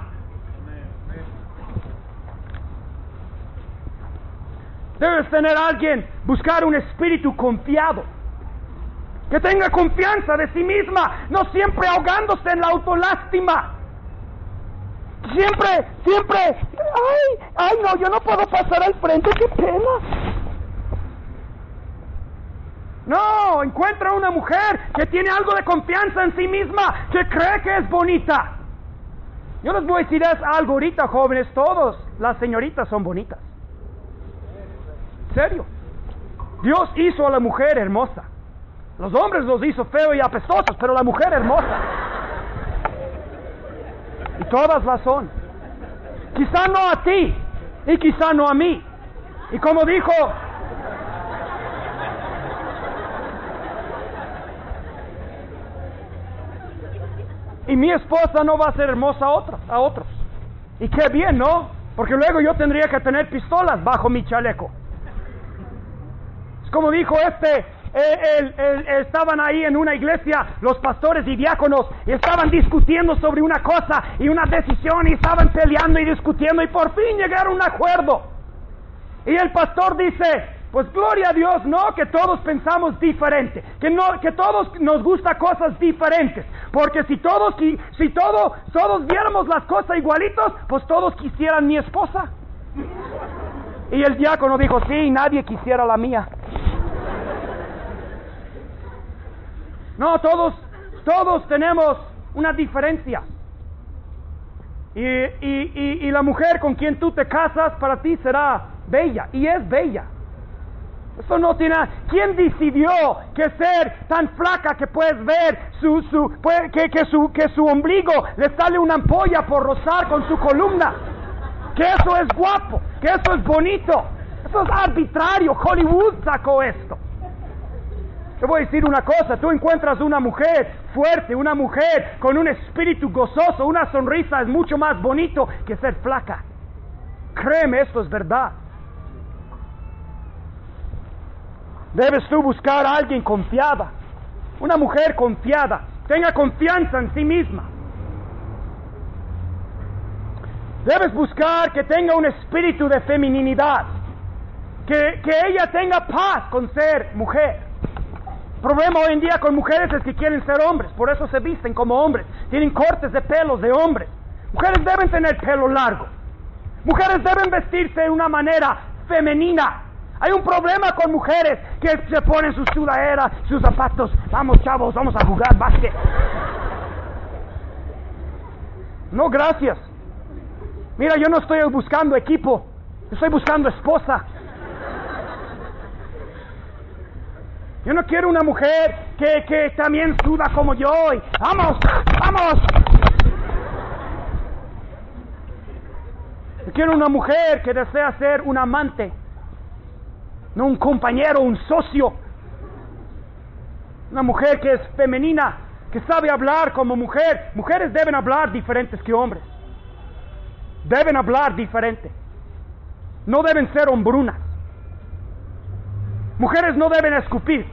Debes tener a alguien, buscar un espíritu confiado. Que tenga confianza de sí misma, no siempre ahogándose en la autolástima. Siempre, siempre, ay, ay no, yo no puedo pasar al frente, qué pena. No, encuentra una mujer que tiene algo de confianza en sí misma, que cree que es bonita. Yo les voy a decir algo ahorita, jóvenes, todos, las señoritas son bonitas. ¿En serio? Dios hizo a la mujer hermosa. Los hombres los hizo feos y apestosos, pero la mujer hermosa. Y todas las son. Quizá no a ti, y quizá no a mí. Y como dijo, y mi esposa no va a ser hermosa a otros, a otros. Y qué bien, ¿no? Porque luego yo tendría que tener pistolas bajo mi chaleco. Es como dijo este... El, el, el, estaban ahí en una iglesia los pastores y diáconos y estaban discutiendo sobre una cosa y una decisión y estaban peleando y discutiendo y por fin llegaron a un acuerdo. Y el pastor dice, pues gloria a Dios, no, que todos pensamos diferente, que no, que todos nos gusta cosas diferentes, porque si todos, si todos, todos viéramos las cosas igualitos, pues todos quisieran mi esposa. Y el diácono dijo, sí, nadie quisiera la mía. No, todos, todos tenemos una diferencia. Y, y, y, y la mujer con quien tú te casas para ti será bella, y es bella. Eso no tiene nada. ¿Quién decidió que ser tan flaca que puedes ver su, su, puede, que, que, su, que su ombligo le sale una ampolla por rozar con su columna? Que eso es guapo, que eso es bonito. Eso es arbitrario. Hollywood sacó esto. Te voy a decir una cosa, tú encuentras una mujer fuerte, una mujer con un espíritu gozoso, una sonrisa es mucho más bonito que ser flaca. Créeme, esto es verdad. Debes tú buscar a alguien confiada, una mujer confiada. tenga confianza en sí misma. Debes buscar que tenga un espíritu de femininidad, que, que ella tenga paz con ser mujer. El problema hoy en día con mujeres es que quieren ser hombres, por eso se visten como hombres, tienen cortes de pelos de hombres. Mujeres deben tener pelo largo, mujeres deben vestirse de una manera femenina. Hay un problema con mujeres que se ponen sus sudaderas, sus zapatos. Vamos, chavos, vamos a jugar básquet. No, gracias. Mira, yo no estoy buscando equipo, estoy buscando esposa. Yo no quiero una mujer que, que también suda como yo. Y, ¡vamos! ¡Vamos! Yo quiero una mujer que desea ser un amante, no un compañero, un socio. Una mujer que es femenina, que sabe hablar como mujer. Mujeres deben hablar diferentes que hombres. Deben hablar diferente. No deben ser hombrunas. Mujeres no deben escupir.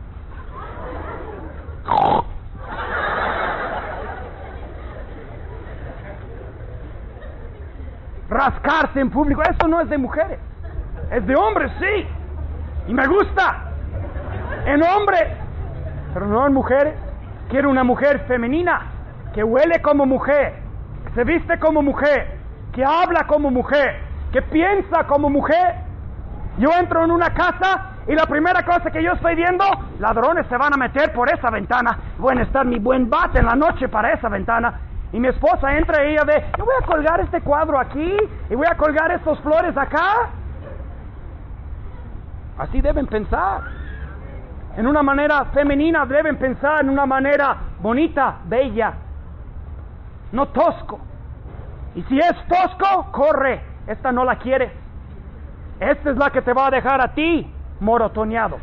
Rascarse en público. Eso no es de mujeres. Es de hombres, sí. Y me gusta. En hombres. Pero no en mujeres. Quiero una mujer femenina, que huele como mujer, que se viste como mujer, que habla como mujer, que piensa como mujer. Yo entro en una casa y la primera cosa que yo estoy viendo, ladrones se van a meter por esa ventana. Voy a estar mi buen bate en la noche para esa ventana. Y mi esposa entra y ella ve, yo voy a colgar este cuadro aquí y voy a colgar estas flores acá. Así deben pensar. En una manera femenina deben pensar, en una manera bonita, bella. No tosco. Y si es tosco, corre. Esta no la quieres. Esta es la que te va a dejar a ti morotoneado.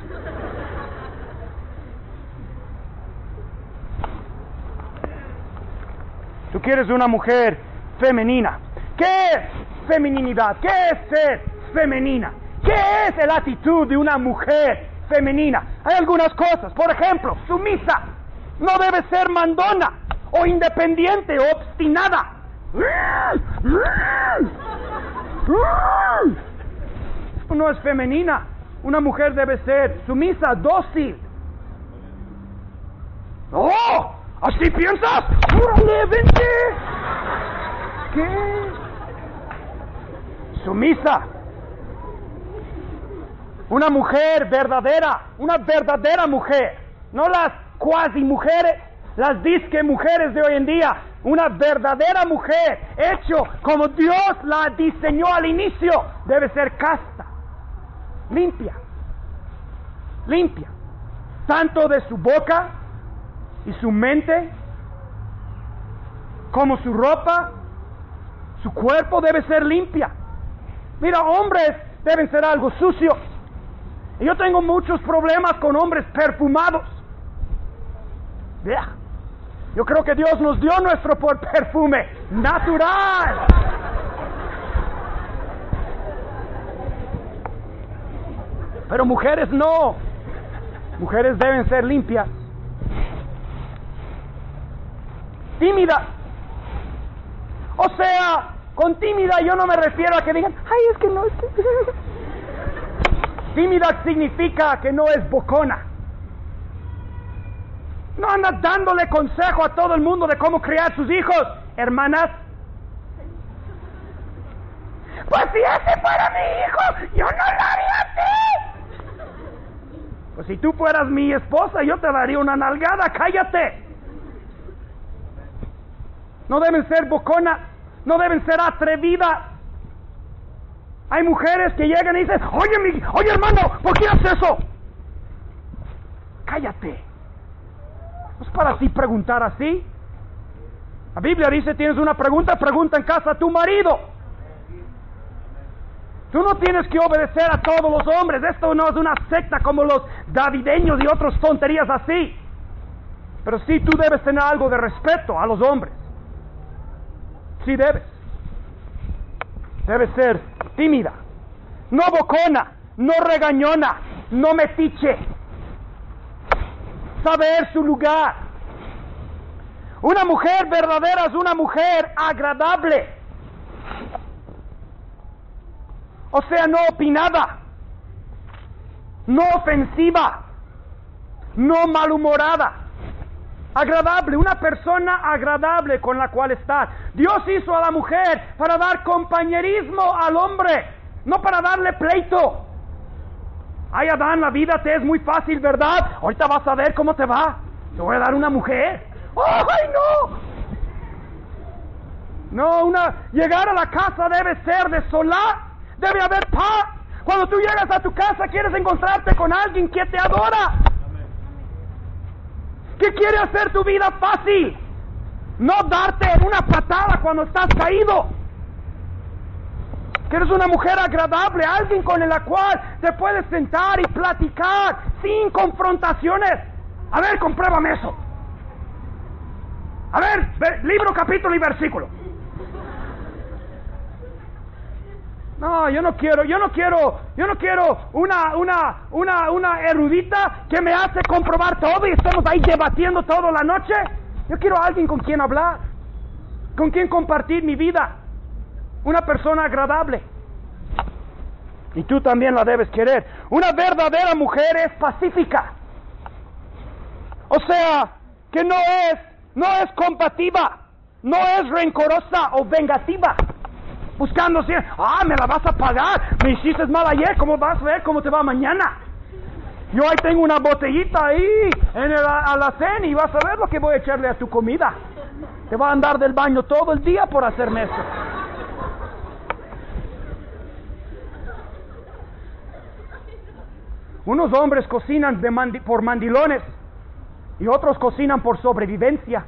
Tú quieres una mujer femenina. ¿Qué es femininidad? ¿Qué es ser femenina? ¿Qué es la actitud de una mujer femenina? Hay algunas cosas. Por ejemplo, sumisa. No debe ser mandona o independiente o obstinada. Esto no es femenina. Una mujer debe ser sumisa, dócil. ¡Oh! ¿Así piensas? ¡Órale, vente! ¿Qué? Sumisa. Una mujer verdadera, una verdadera mujer, no las cuasi mujeres, las disque mujeres de hoy en día. Una verdadera mujer, hecho como Dios la diseñó al inicio, debe ser casta, limpia, limpia, tanto de su boca y su mente, como su ropa, su cuerpo debe ser limpia. Mira, hombres deben ser algo sucio. Y yo tengo muchos problemas con hombres perfumados. Yeah. Yo creo que Dios nos dio nuestro perfume natural. Pero mujeres no. Mujeres deben ser limpias. Tímidas. O sea, con tímida yo no me refiero a que digan, ay, es que no, es que... Tímida significa que no es bocona. No anda dándole consejo a todo el mundo de cómo criar sus hijos, hermanas. Pues si ese fuera mi hijo, yo no lo haría así. Pues si tú fueras mi esposa, yo te daría una nalgada, cállate. No deben ser boconas, no deben ser atrevidas. Hay mujeres que llegan y dicen, oye, mi, oye hermano, ¿por qué haces eso? Cállate. No es para ti preguntar así. La Biblia dice, tienes una pregunta, pregunta en casa a tu marido. Tú no tienes que obedecer a todos los hombres. Esto no es una secta como los davideños y otras tonterías así. Pero sí tú debes tener algo de respeto a los hombres. Sí debes. Debes ser tímida, no bocona, no regañona, no metiche. Saber su lugar. Una mujer verdadera es una mujer agradable. O sea, no opinada, no ofensiva, no malhumorada. Agradable, una persona agradable con la cual estar. Dios hizo a la mujer para dar compañerismo al hombre, no para darle pleito. Ay, Adán, la vida te es muy fácil, ¿verdad? Ahorita vas a ver cómo te va. Te voy a dar una mujer. ¡Ay, no! No, una, llegar a la casa debe ser de solar, debe haber paz. Cuando tú llegas a tu casa quieres encontrarte con alguien que te adora, que quiere hacer tu vida fácil, no darte una patada cuando estás caído. Que eres una mujer agradable, alguien con la cual te puedes sentar y platicar sin confrontaciones. A ver, compruébame eso. A ver, ver, libro, capítulo y versículo. No, yo no quiero, yo no quiero, yo no quiero una, una, una, una erudita que me hace comprobar todo y estemos ahí debatiendo toda la noche. Yo quiero a alguien con quien hablar, con quien compartir mi vida. Una persona agradable. Y tú también la debes querer. Una verdadera mujer es pacífica. O sea, que no es, no es combativa, no es rencorosa o vengativa. Buscando siempre, ah, me la vas a pagar, me hiciste mal ayer, ¿cómo vas a ver cómo te va mañana? Yo ahí tengo una botellita ahí en el alacén y vas a ver lo que voy a echarle a tu comida. Te va a andar del baño todo el día por hacerme eso. Unos hombres cocinan de mandi- por mandilones y otros cocinan por sobrevivencia.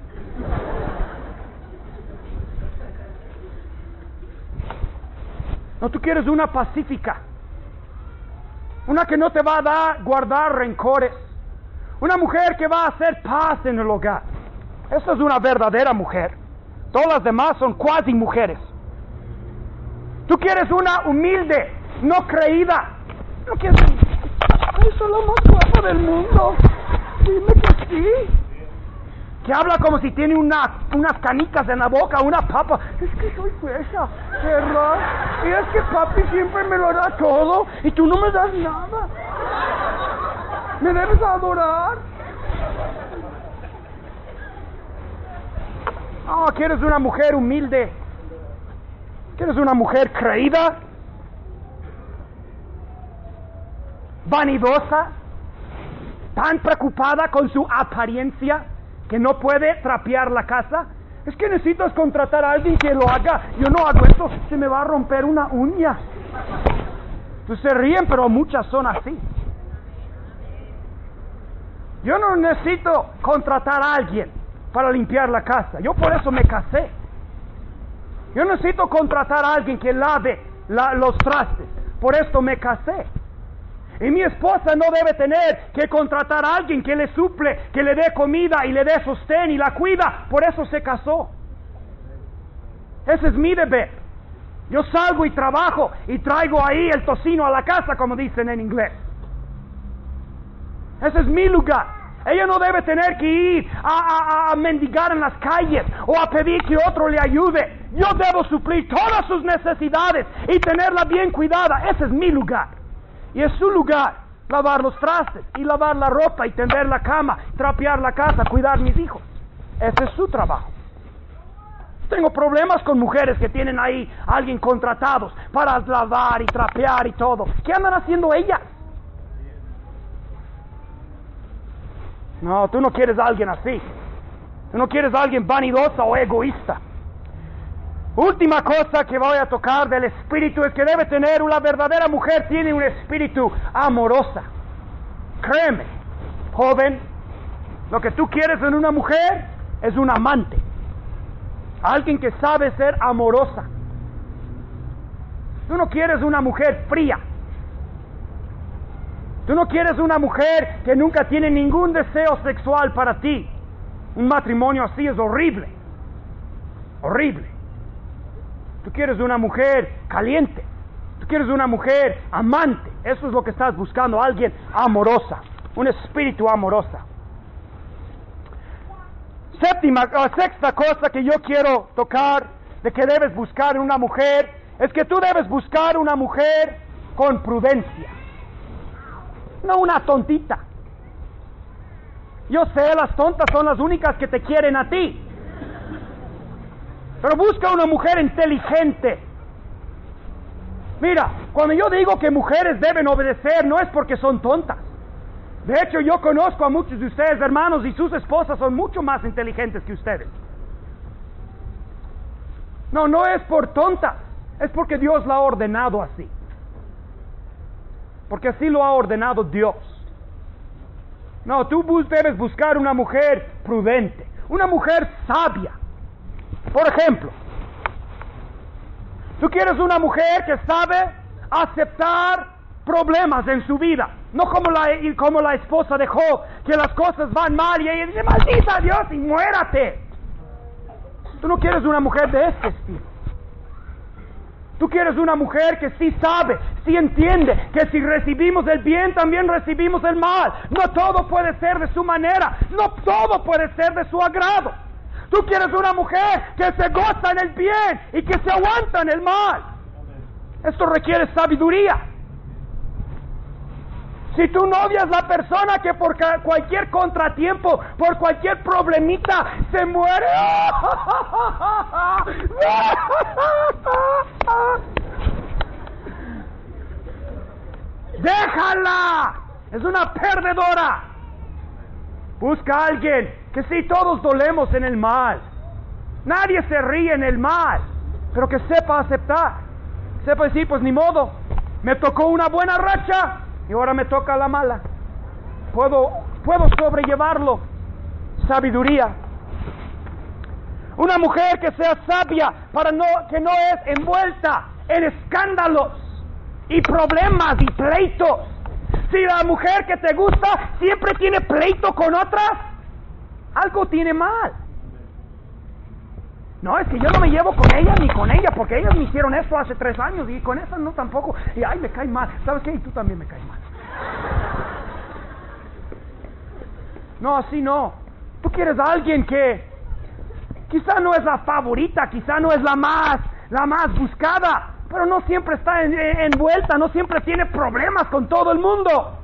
No, tú quieres una pacífica, una que no te va a dar, guardar rencores, una mujer que va a hacer paz en el hogar. Esa es una verdadera mujer. Todas las demás son cuasi mujeres. Tú quieres una humilde, no creída. No quieres, ay, soy la más guapa del mundo. Dime que sí. Que habla como si tiene una, unas canicas en la boca, una papa. Es que soy fresa, ¿verdad? Y es que papi siempre me lo da todo y tú no me das nada. Me debes adorar. Ah, ¿quieres una mujer humilde? ¿Quieres una mujer creída? ¿Vanidosa? ¿Tan preocupada con su apariencia que no puede trapear la casa? Es que necesitas contratar a alguien que lo haga. Yo no hago esto, se me va a romper una uña. Pues se ríen, pero muchas son así. Yo no necesito contratar a alguien para limpiar la casa. Yo por eso me casé. Yo necesito contratar a alguien que lave la, los trastes. Por esto me casé. Y mi esposa no debe tener que contratar a alguien que le suple, que le dé comida y le dé sostén y la cuida. Por eso se casó. Ese es mi deber. Yo salgo y trabajo y traigo ahí el tocino a la casa, como dicen en inglés. Ese es mi lugar. Ella no debe tener que ir a, a, a mendigar en las calles o a pedir que otro le ayude. Yo debo suplir todas sus necesidades y tenerla bien cuidada. Ese es mi lugar. Y es su lugar lavar los trastes y lavar la ropa y tender la cama, trapear la casa, cuidar mis hijos. Ese es su trabajo. Tengo problemas con mujeres que tienen ahí a alguien contratados para lavar y trapear y todo. ¿Qué andan haciendo ellas? No, tú no quieres a alguien así. Tú no quieres a alguien vanidosa o egoísta. Última cosa que voy a tocar del espíritu es que debe tener una verdadera mujer, tiene un espíritu amorosa. Créeme, joven, lo que tú quieres en una mujer es un amante. Alguien que sabe ser amorosa. Tú no quieres una mujer fría. Tú no quieres una mujer que nunca tiene ningún deseo sexual para ti. Un matrimonio así es horrible. Horrible. Tú quieres una mujer caliente. Tú quieres una mujer amante. Eso es lo que estás buscando. Alguien amorosa. Un espíritu amorosa. séptima o sexta cosa que yo quiero tocar de que debes buscar en una mujer es que tú debes buscar una mujer con prudencia, no una tontita. Yo sé, las tontas son las únicas que te quieren a ti, pero busca una mujer inteligente. Mira, cuando yo digo que mujeres deben obedecer, no es porque son tontas. De hecho, yo conozco a muchos de ustedes, hermanos, y sus esposas son mucho más inteligentes que ustedes. No, no es por tontas, es porque Dios la ha ordenado así. Porque así lo ha ordenado Dios. No, tú bus- debes buscar una mujer prudente, una mujer sabia. Por ejemplo, tú quieres una mujer que sabe aceptar problemas en su vida, no como la, como la esposa de Job, que las cosas van mal y ella dice, maldita Dios, y muérate. Tú no quieres una mujer de este estilo. Tú quieres una mujer que sí sabe, sí entiende, que si recibimos el bien, también recibimos el mal. No todo puede ser de su manera, no todo puede ser de su agrado. Tú quieres una mujer que se goza en el bien y que se aguanta en el mal. Esto requiere sabiduría. Si tu novia es la persona que por cualquier contratiempo, por cualquier problemita, se muere, déjala, es una perdedora. Busca a alguien que sí, todos dolemos en el mal, nadie se ríe en el mal, pero que sepa aceptar, sepa decir, pues ni modo, me tocó una buena racha y ahora me toca la mala. Puedo, puedo sobrellevarlo. Sabiduría. Una mujer que sea sabia, para no, que no es envuelta en escándalos y problemas y pleitos. Si la mujer que te gusta siempre tiene pleito con otras, algo tiene mal. No, es que yo no me llevo con ella ni con ella, porque ellas me hicieron esto hace tres años y con esa no tampoco. Y ay, me cae mal. ¿Sabes qué? Y tú también me caes mal. No, así no. Tú quieres a alguien que quizá no es la favorita, quizá no es la más, la más buscada, pero no siempre está en, en, envuelta, no siempre tiene problemas con todo el mundo.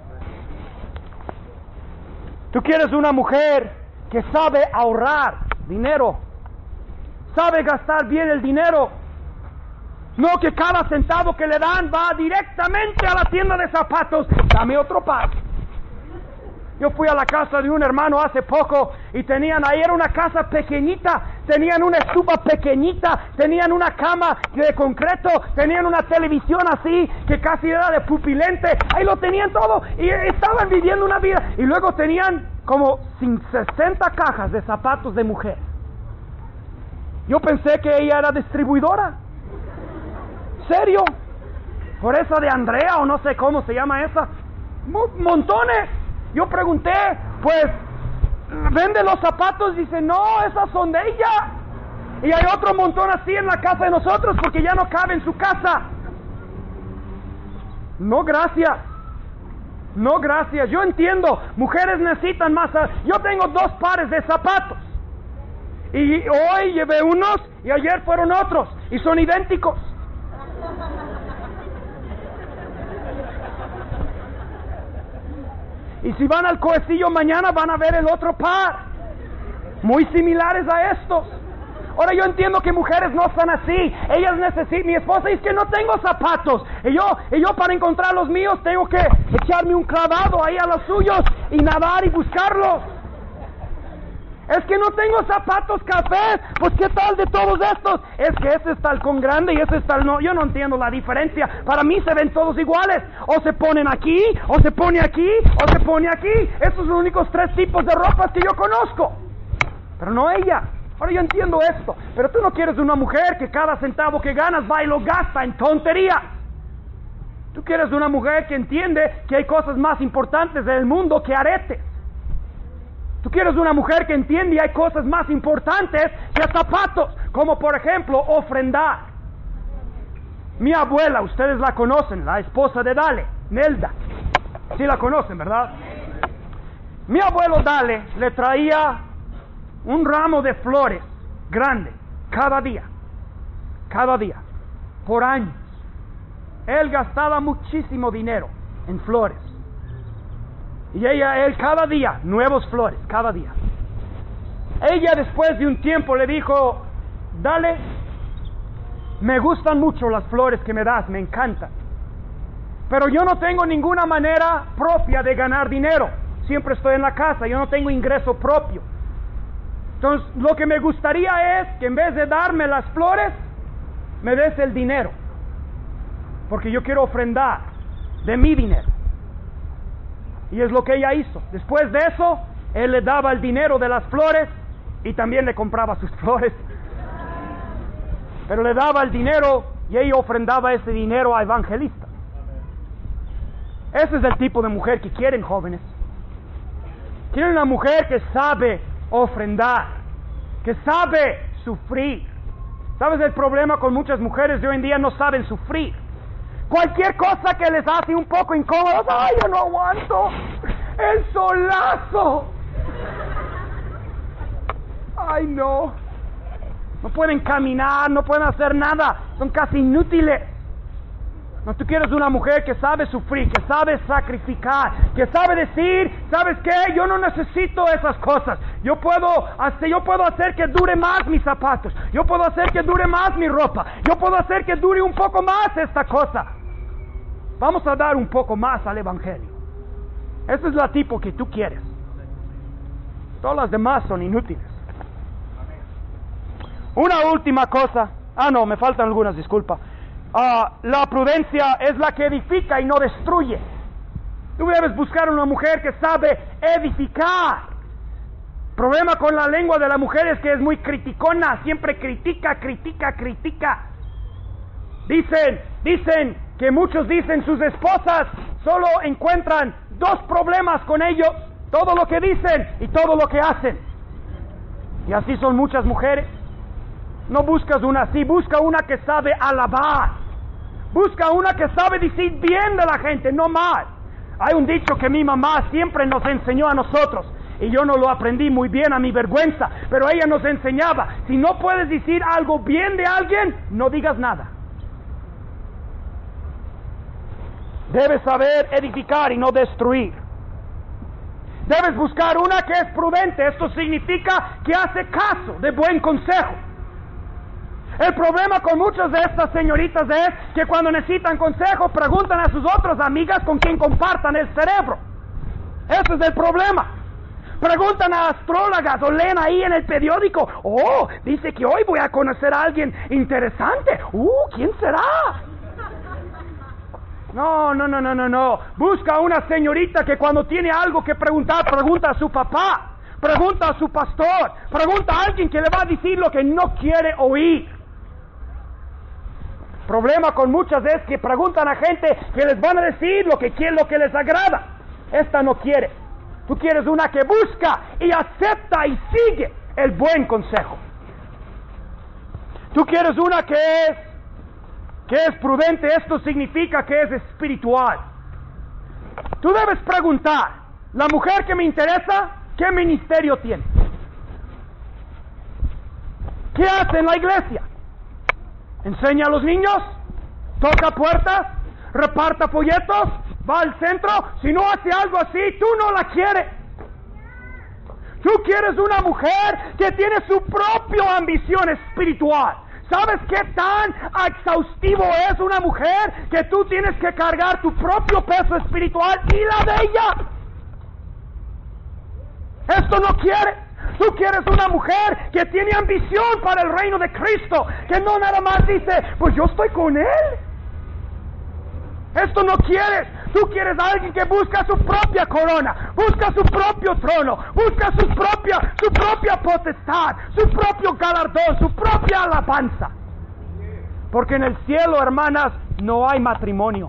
Tú quieres una mujer que sabe ahorrar dinero, sabe gastar bien el dinero, no que cada centavo que le dan va directamente a la tienda de zapatos, dame otro par. Yo fui a la casa de un hermano hace poco y tenían, ahí era una casa pequeñita, tenían una estufa pequeñita, tenían una cama de concreto, tenían una televisión así que casi era de pupilente, ahí lo tenían todo y estaban viviendo una vida. Y luego tenían como sesenta cajas de zapatos de mujer. Yo pensé que ella era distribuidora. ¿Serio? Por esa de Andrea o no sé cómo se llama esa. Montones. Yo pregunté, pues, ¿vende los zapatos? Dice, no, esas son de ella. Y hay otro montón así en la casa de nosotros porque ya no cabe en su casa. No, gracias. No, gracias. Yo entiendo, mujeres necesitan más. Yo tengo dos pares de zapatos. Y hoy llevé unos y ayer fueron otros. Y son idénticos. Y si van al cohecillo mañana van a ver el otro par, muy similares a estos. Ahora yo entiendo que mujeres no están así. Ellas necesitan, mi esposa dice que no tengo zapatos. Y yo, y yo para encontrar los míos tengo que echarme un clavado ahí a los suyos y nadar y buscarlos. Es que no tengo zapatos cafés. Pues qué tal de todos estos. Es que ese es talcón grande y ese es tal no. Yo no entiendo la diferencia. Para mí se ven todos iguales. O se ponen aquí, o se pone aquí, o se pone aquí. Estos son los únicos tres tipos de ropas que yo conozco. Pero no ella. Ahora yo entiendo esto. Pero tú no quieres una mujer que cada centavo que ganas va y lo gasta en tonterías. Tú quieres una mujer que entiende que hay cosas más importantes en el mundo que aretes. Tú quieres una mujer que entiende y hay cosas más importantes que zapatos, como por ejemplo ofrendar. Mi abuela, ustedes la conocen, la esposa de Dale, Nelda. Sí la conocen, ¿verdad? Mi abuelo Dale le traía un ramo de flores grande, cada día, cada día, por años. Él gastaba muchísimo dinero en flores. Y ella, él cada día, nuevos flores, cada día. Ella después de un tiempo le dijo, dale, me gustan mucho las flores que me das, me encantan. Pero yo no tengo ninguna manera propia de ganar dinero. Siempre estoy en la casa, yo no tengo ingreso propio. Entonces, lo que me gustaría es que en vez de darme las flores, me des el dinero. Porque yo quiero ofrendar de mi dinero. Y es lo que ella hizo. Después de eso, él le daba el dinero de las flores y también le compraba sus flores. Pero le daba el dinero y ella ofrendaba ese dinero a evangelistas. Ese es el tipo de mujer que quieren, jóvenes. Quieren una mujer que sabe ofrendar, que sabe sufrir. ¿Sabes el problema con muchas mujeres de hoy en día? No saben sufrir. Cualquier cosa que les hace un poco incómodos, ¡ay, yo no aguanto! ¡El solazo! ¡Ay, no! No pueden caminar, no pueden hacer nada, son casi inútiles. No, tú quieres una mujer que sabe sufrir, que sabe sacrificar, que sabe decir, ¿sabes qué? Yo no necesito esas cosas. Yo puedo hacer, yo puedo hacer que dure más mis zapatos. Yo puedo hacer que dure más mi ropa. Yo puedo hacer que dure un poco más esta cosa. Vamos a dar un poco más al evangelio. Ese es el tipo que tú quieres. Todas las demás son inútiles. Una última cosa. Ah, no, me faltan algunas, disculpa. Uh, la prudencia es la que edifica y no destruye. Tú debes buscar una mujer que sabe edificar. El problema con la lengua de la mujer es que es muy criticona, siempre critica, critica, critica. Dicen, dicen que muchos dicen sus esposas solo encuentran dos problemas con ellos, todo lo que dicen y todo lo que hacen. Y así son muchas mujeres. No buscas una así, busca una que sabe alabar. Busca una que sabe decir bien de la gente, no mal. Hay un dicho que mi mamá siempre nos enseñó a nosotros, y yo no lo aprendí muy bien a mi vergüenza, pero ella nos enseñaba, si no puedes decir algo bien de alguien, no digas nada. Debes saber edificar y no destruir. Debes buscar una que es prudente, esto significa que hace caso de buen consejo. El problema con muchas de estas señoritas es que cuando necesitan consejo preguntan a sus otras amigas con quien compartan el cerebro. Ese es el problema. Preguntan a astrólogas o leen ahí en el periódico, oh, dice que hoy voy a conocer a alguien interesante. Uh, ¿quién será? No, no, no, no, no, no. Busca una señorita que cuando tiene algo que preguntar, pregunta a su papá, pregunta a su pastor, pregunta a alguien que le va a decir lo que no quiere oír. El problema con muchas es que preguntan a gente que les van a decir lo que quiere, lo que les agrada. Esta no quiere. Tú quieres una que busca y acepta y sigue el buen consejo. Tú quieres una que es que es prudente. Esto significa que es espiritual. Tú debes preguntar, la mujer que me interesa, ¿qué ministerio tiene? ¿Qué hace en la iglesia? ¿Enseña a los niños? ¿Toca puertas? ¿Reparta folletos? ¿Va al centro? Si no hace algo así, tú no la quieres. Tú quieres una mujer que tiene su propia ambición espiritual. ¿Sabes qué tan exhaustivo es una mujer que tú tienes que cargar tu propio peso espiritual y la de ella? Esto no quiere. Tú quieres una mujer que tiene ambición para el reino de Cristo, que no nada más dice, pues yo estoy con Él. Esto no quieres. Tú quieres a alguien que busca su propia corona, busca su propio trono, busca su propia, su propia potestad, su propio galardón, su propia alabanza. Porque en el cielo, hermanas, no hay matrimonio.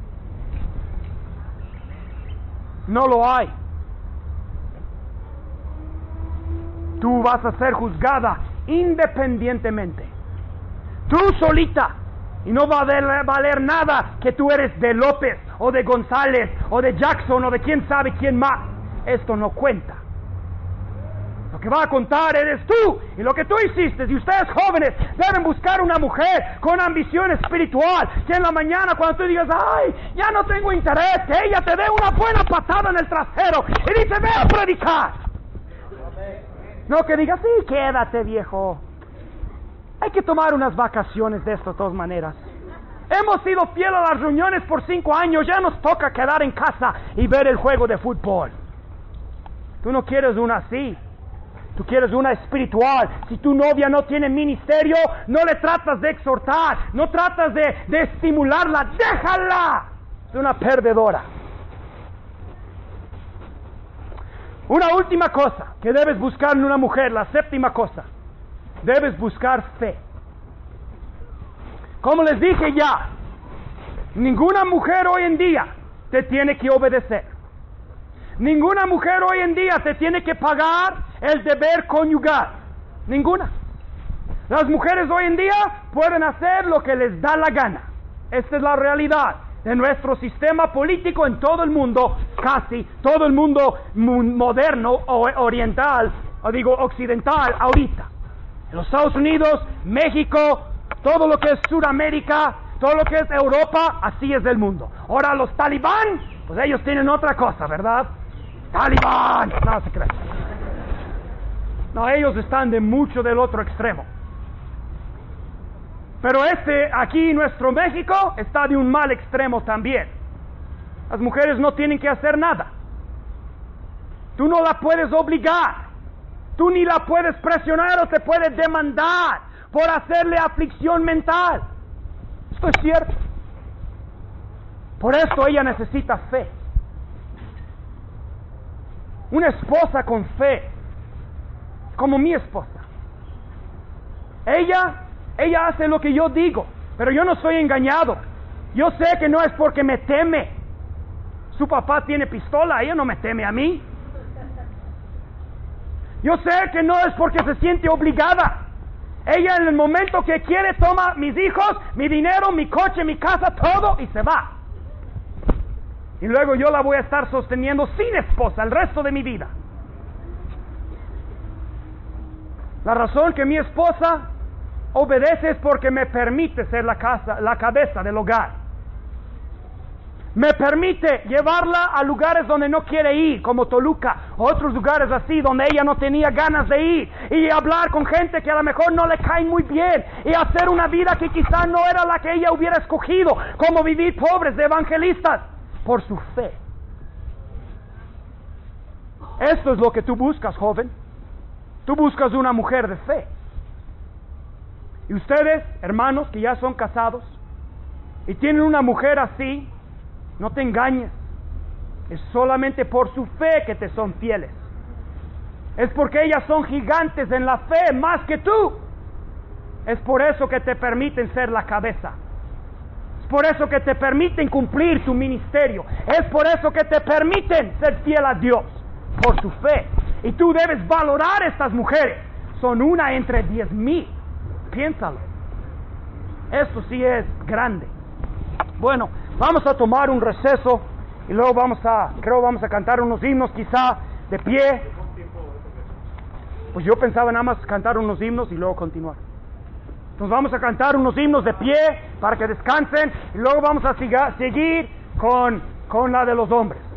No lo hay. Tú vas a ser juzgada independientemente. Tú solita. Y no va a valer nada que tú eres de López, o de González, o de Jackson, o de quién sabe quién más. Esto no cuenta. Lo que va a contar eres tú y lo que tú hiciste. Y ustedes jóvenes deben buscar una mujer con ambición espiritual, que en la mañana cuando tú digas, ay, ya no tengo interés, que ella te dé una buena patada en el trasero y dice, ve a predicar. No que digas, sí, quédate viejo. Hay que tomar unas vacaciones de estas dos maneras. Hemos sido fieles a las reuniones por cinco años, ya nos toca quedar en casa y ver el juego de fútbol. Tú no quieres una así. Tú quieres una espiritual. Si tu novia no tiene ministerio, no le tratas de exhortar, no tratas de, de estimularla, déjala. Es una perdedora. Una última cosa que debes buscar en una mujer, la séptima cosa, debes buscar fe. Como les dije ya, ninguna mujer hoy en día te tiene que obedecer. Ninguna mujer hoy en día te tiene que pagar el deber conyugal. Ninguna. Las mujeres hoy en día pueden hacer lo que les da la gana. Esta es la realidad de nuestro sistema político en todo el mundo, casi todo el mundo moderno o oriental, o digo occidental ahorita. En los Estados Unidos, México, todo lo que es Sudamérica, todo lo que es Europa, así es el mundo. Ahora los talibán, pues ellos tienen otra cosa, ¿verdad? ¡Talibán! No se creen. No, ellos están de mucho del otro extremo. Pero este, aquí nuestro México, está de un mal extremo también. Las mujeres no tienen que hacer nada. Tú no la puedes obligar. Tú ni la puedes presionar o te puedes demandar por hacerle aflicción mental. Esto es cierto. Por eso ella necesita fe. Una esposa con fe, como mi esposa. Ella, ella hace lo que yo digo, pero yo no soy engañado. Yo sé que no es porque me teme. Su papá tiene pistola, ella no me teme a mí. Yo sé que no es porque se siente obligada. Ella en el momento que quiere toma mis hijos, mi dinero, mi coche, mi casa, todo y se va. Y luego yo la voy a estar sosteniendo sin esposa el resto de mi vida. La razón que mi esposa obedece es porque me permite ser la casa, la cabeza del hogar. Me permite llevarla a lugares donde no quiere ir, como Toluca, otros lugares así donde ella no tenía ganas de ir, y hablar con gente que a lo mejor no le cae muy bien, y hacer una vida que quizá no era la que ella hubiera escogido, como vivir pobres de evangelistas, por su fe. Esto es lo que tú buscas, joven. Tú buscas una mujer de fe. Y ustedes, hermanos que ya son casados y tienen una mujer así, no te engañes. Es solamente por su fe que te son fieles. Es porque ellas son gigantes en la fe más que tú. Es por eso que te permiten ser la cabeza. Es por eso que te permiten cumplir tu ministerio. Es por eso que te permiten ser fiel a Dios. Por su fe. Y tú debes valorar estas mujeres. Son una entre diez mil. Piénsalo. Esto sí es grande. Bueno, vamos a tomar un receso y luego vamos a, creo vamos a cantar unos himnos quizá de pie. Pues yo pensaba nada más cantar unos himnos y luego continuar. Entonces vamos a cantar unos himnos de pie para que descansen y luego vamos a siga, seguir con, con la de los hombres.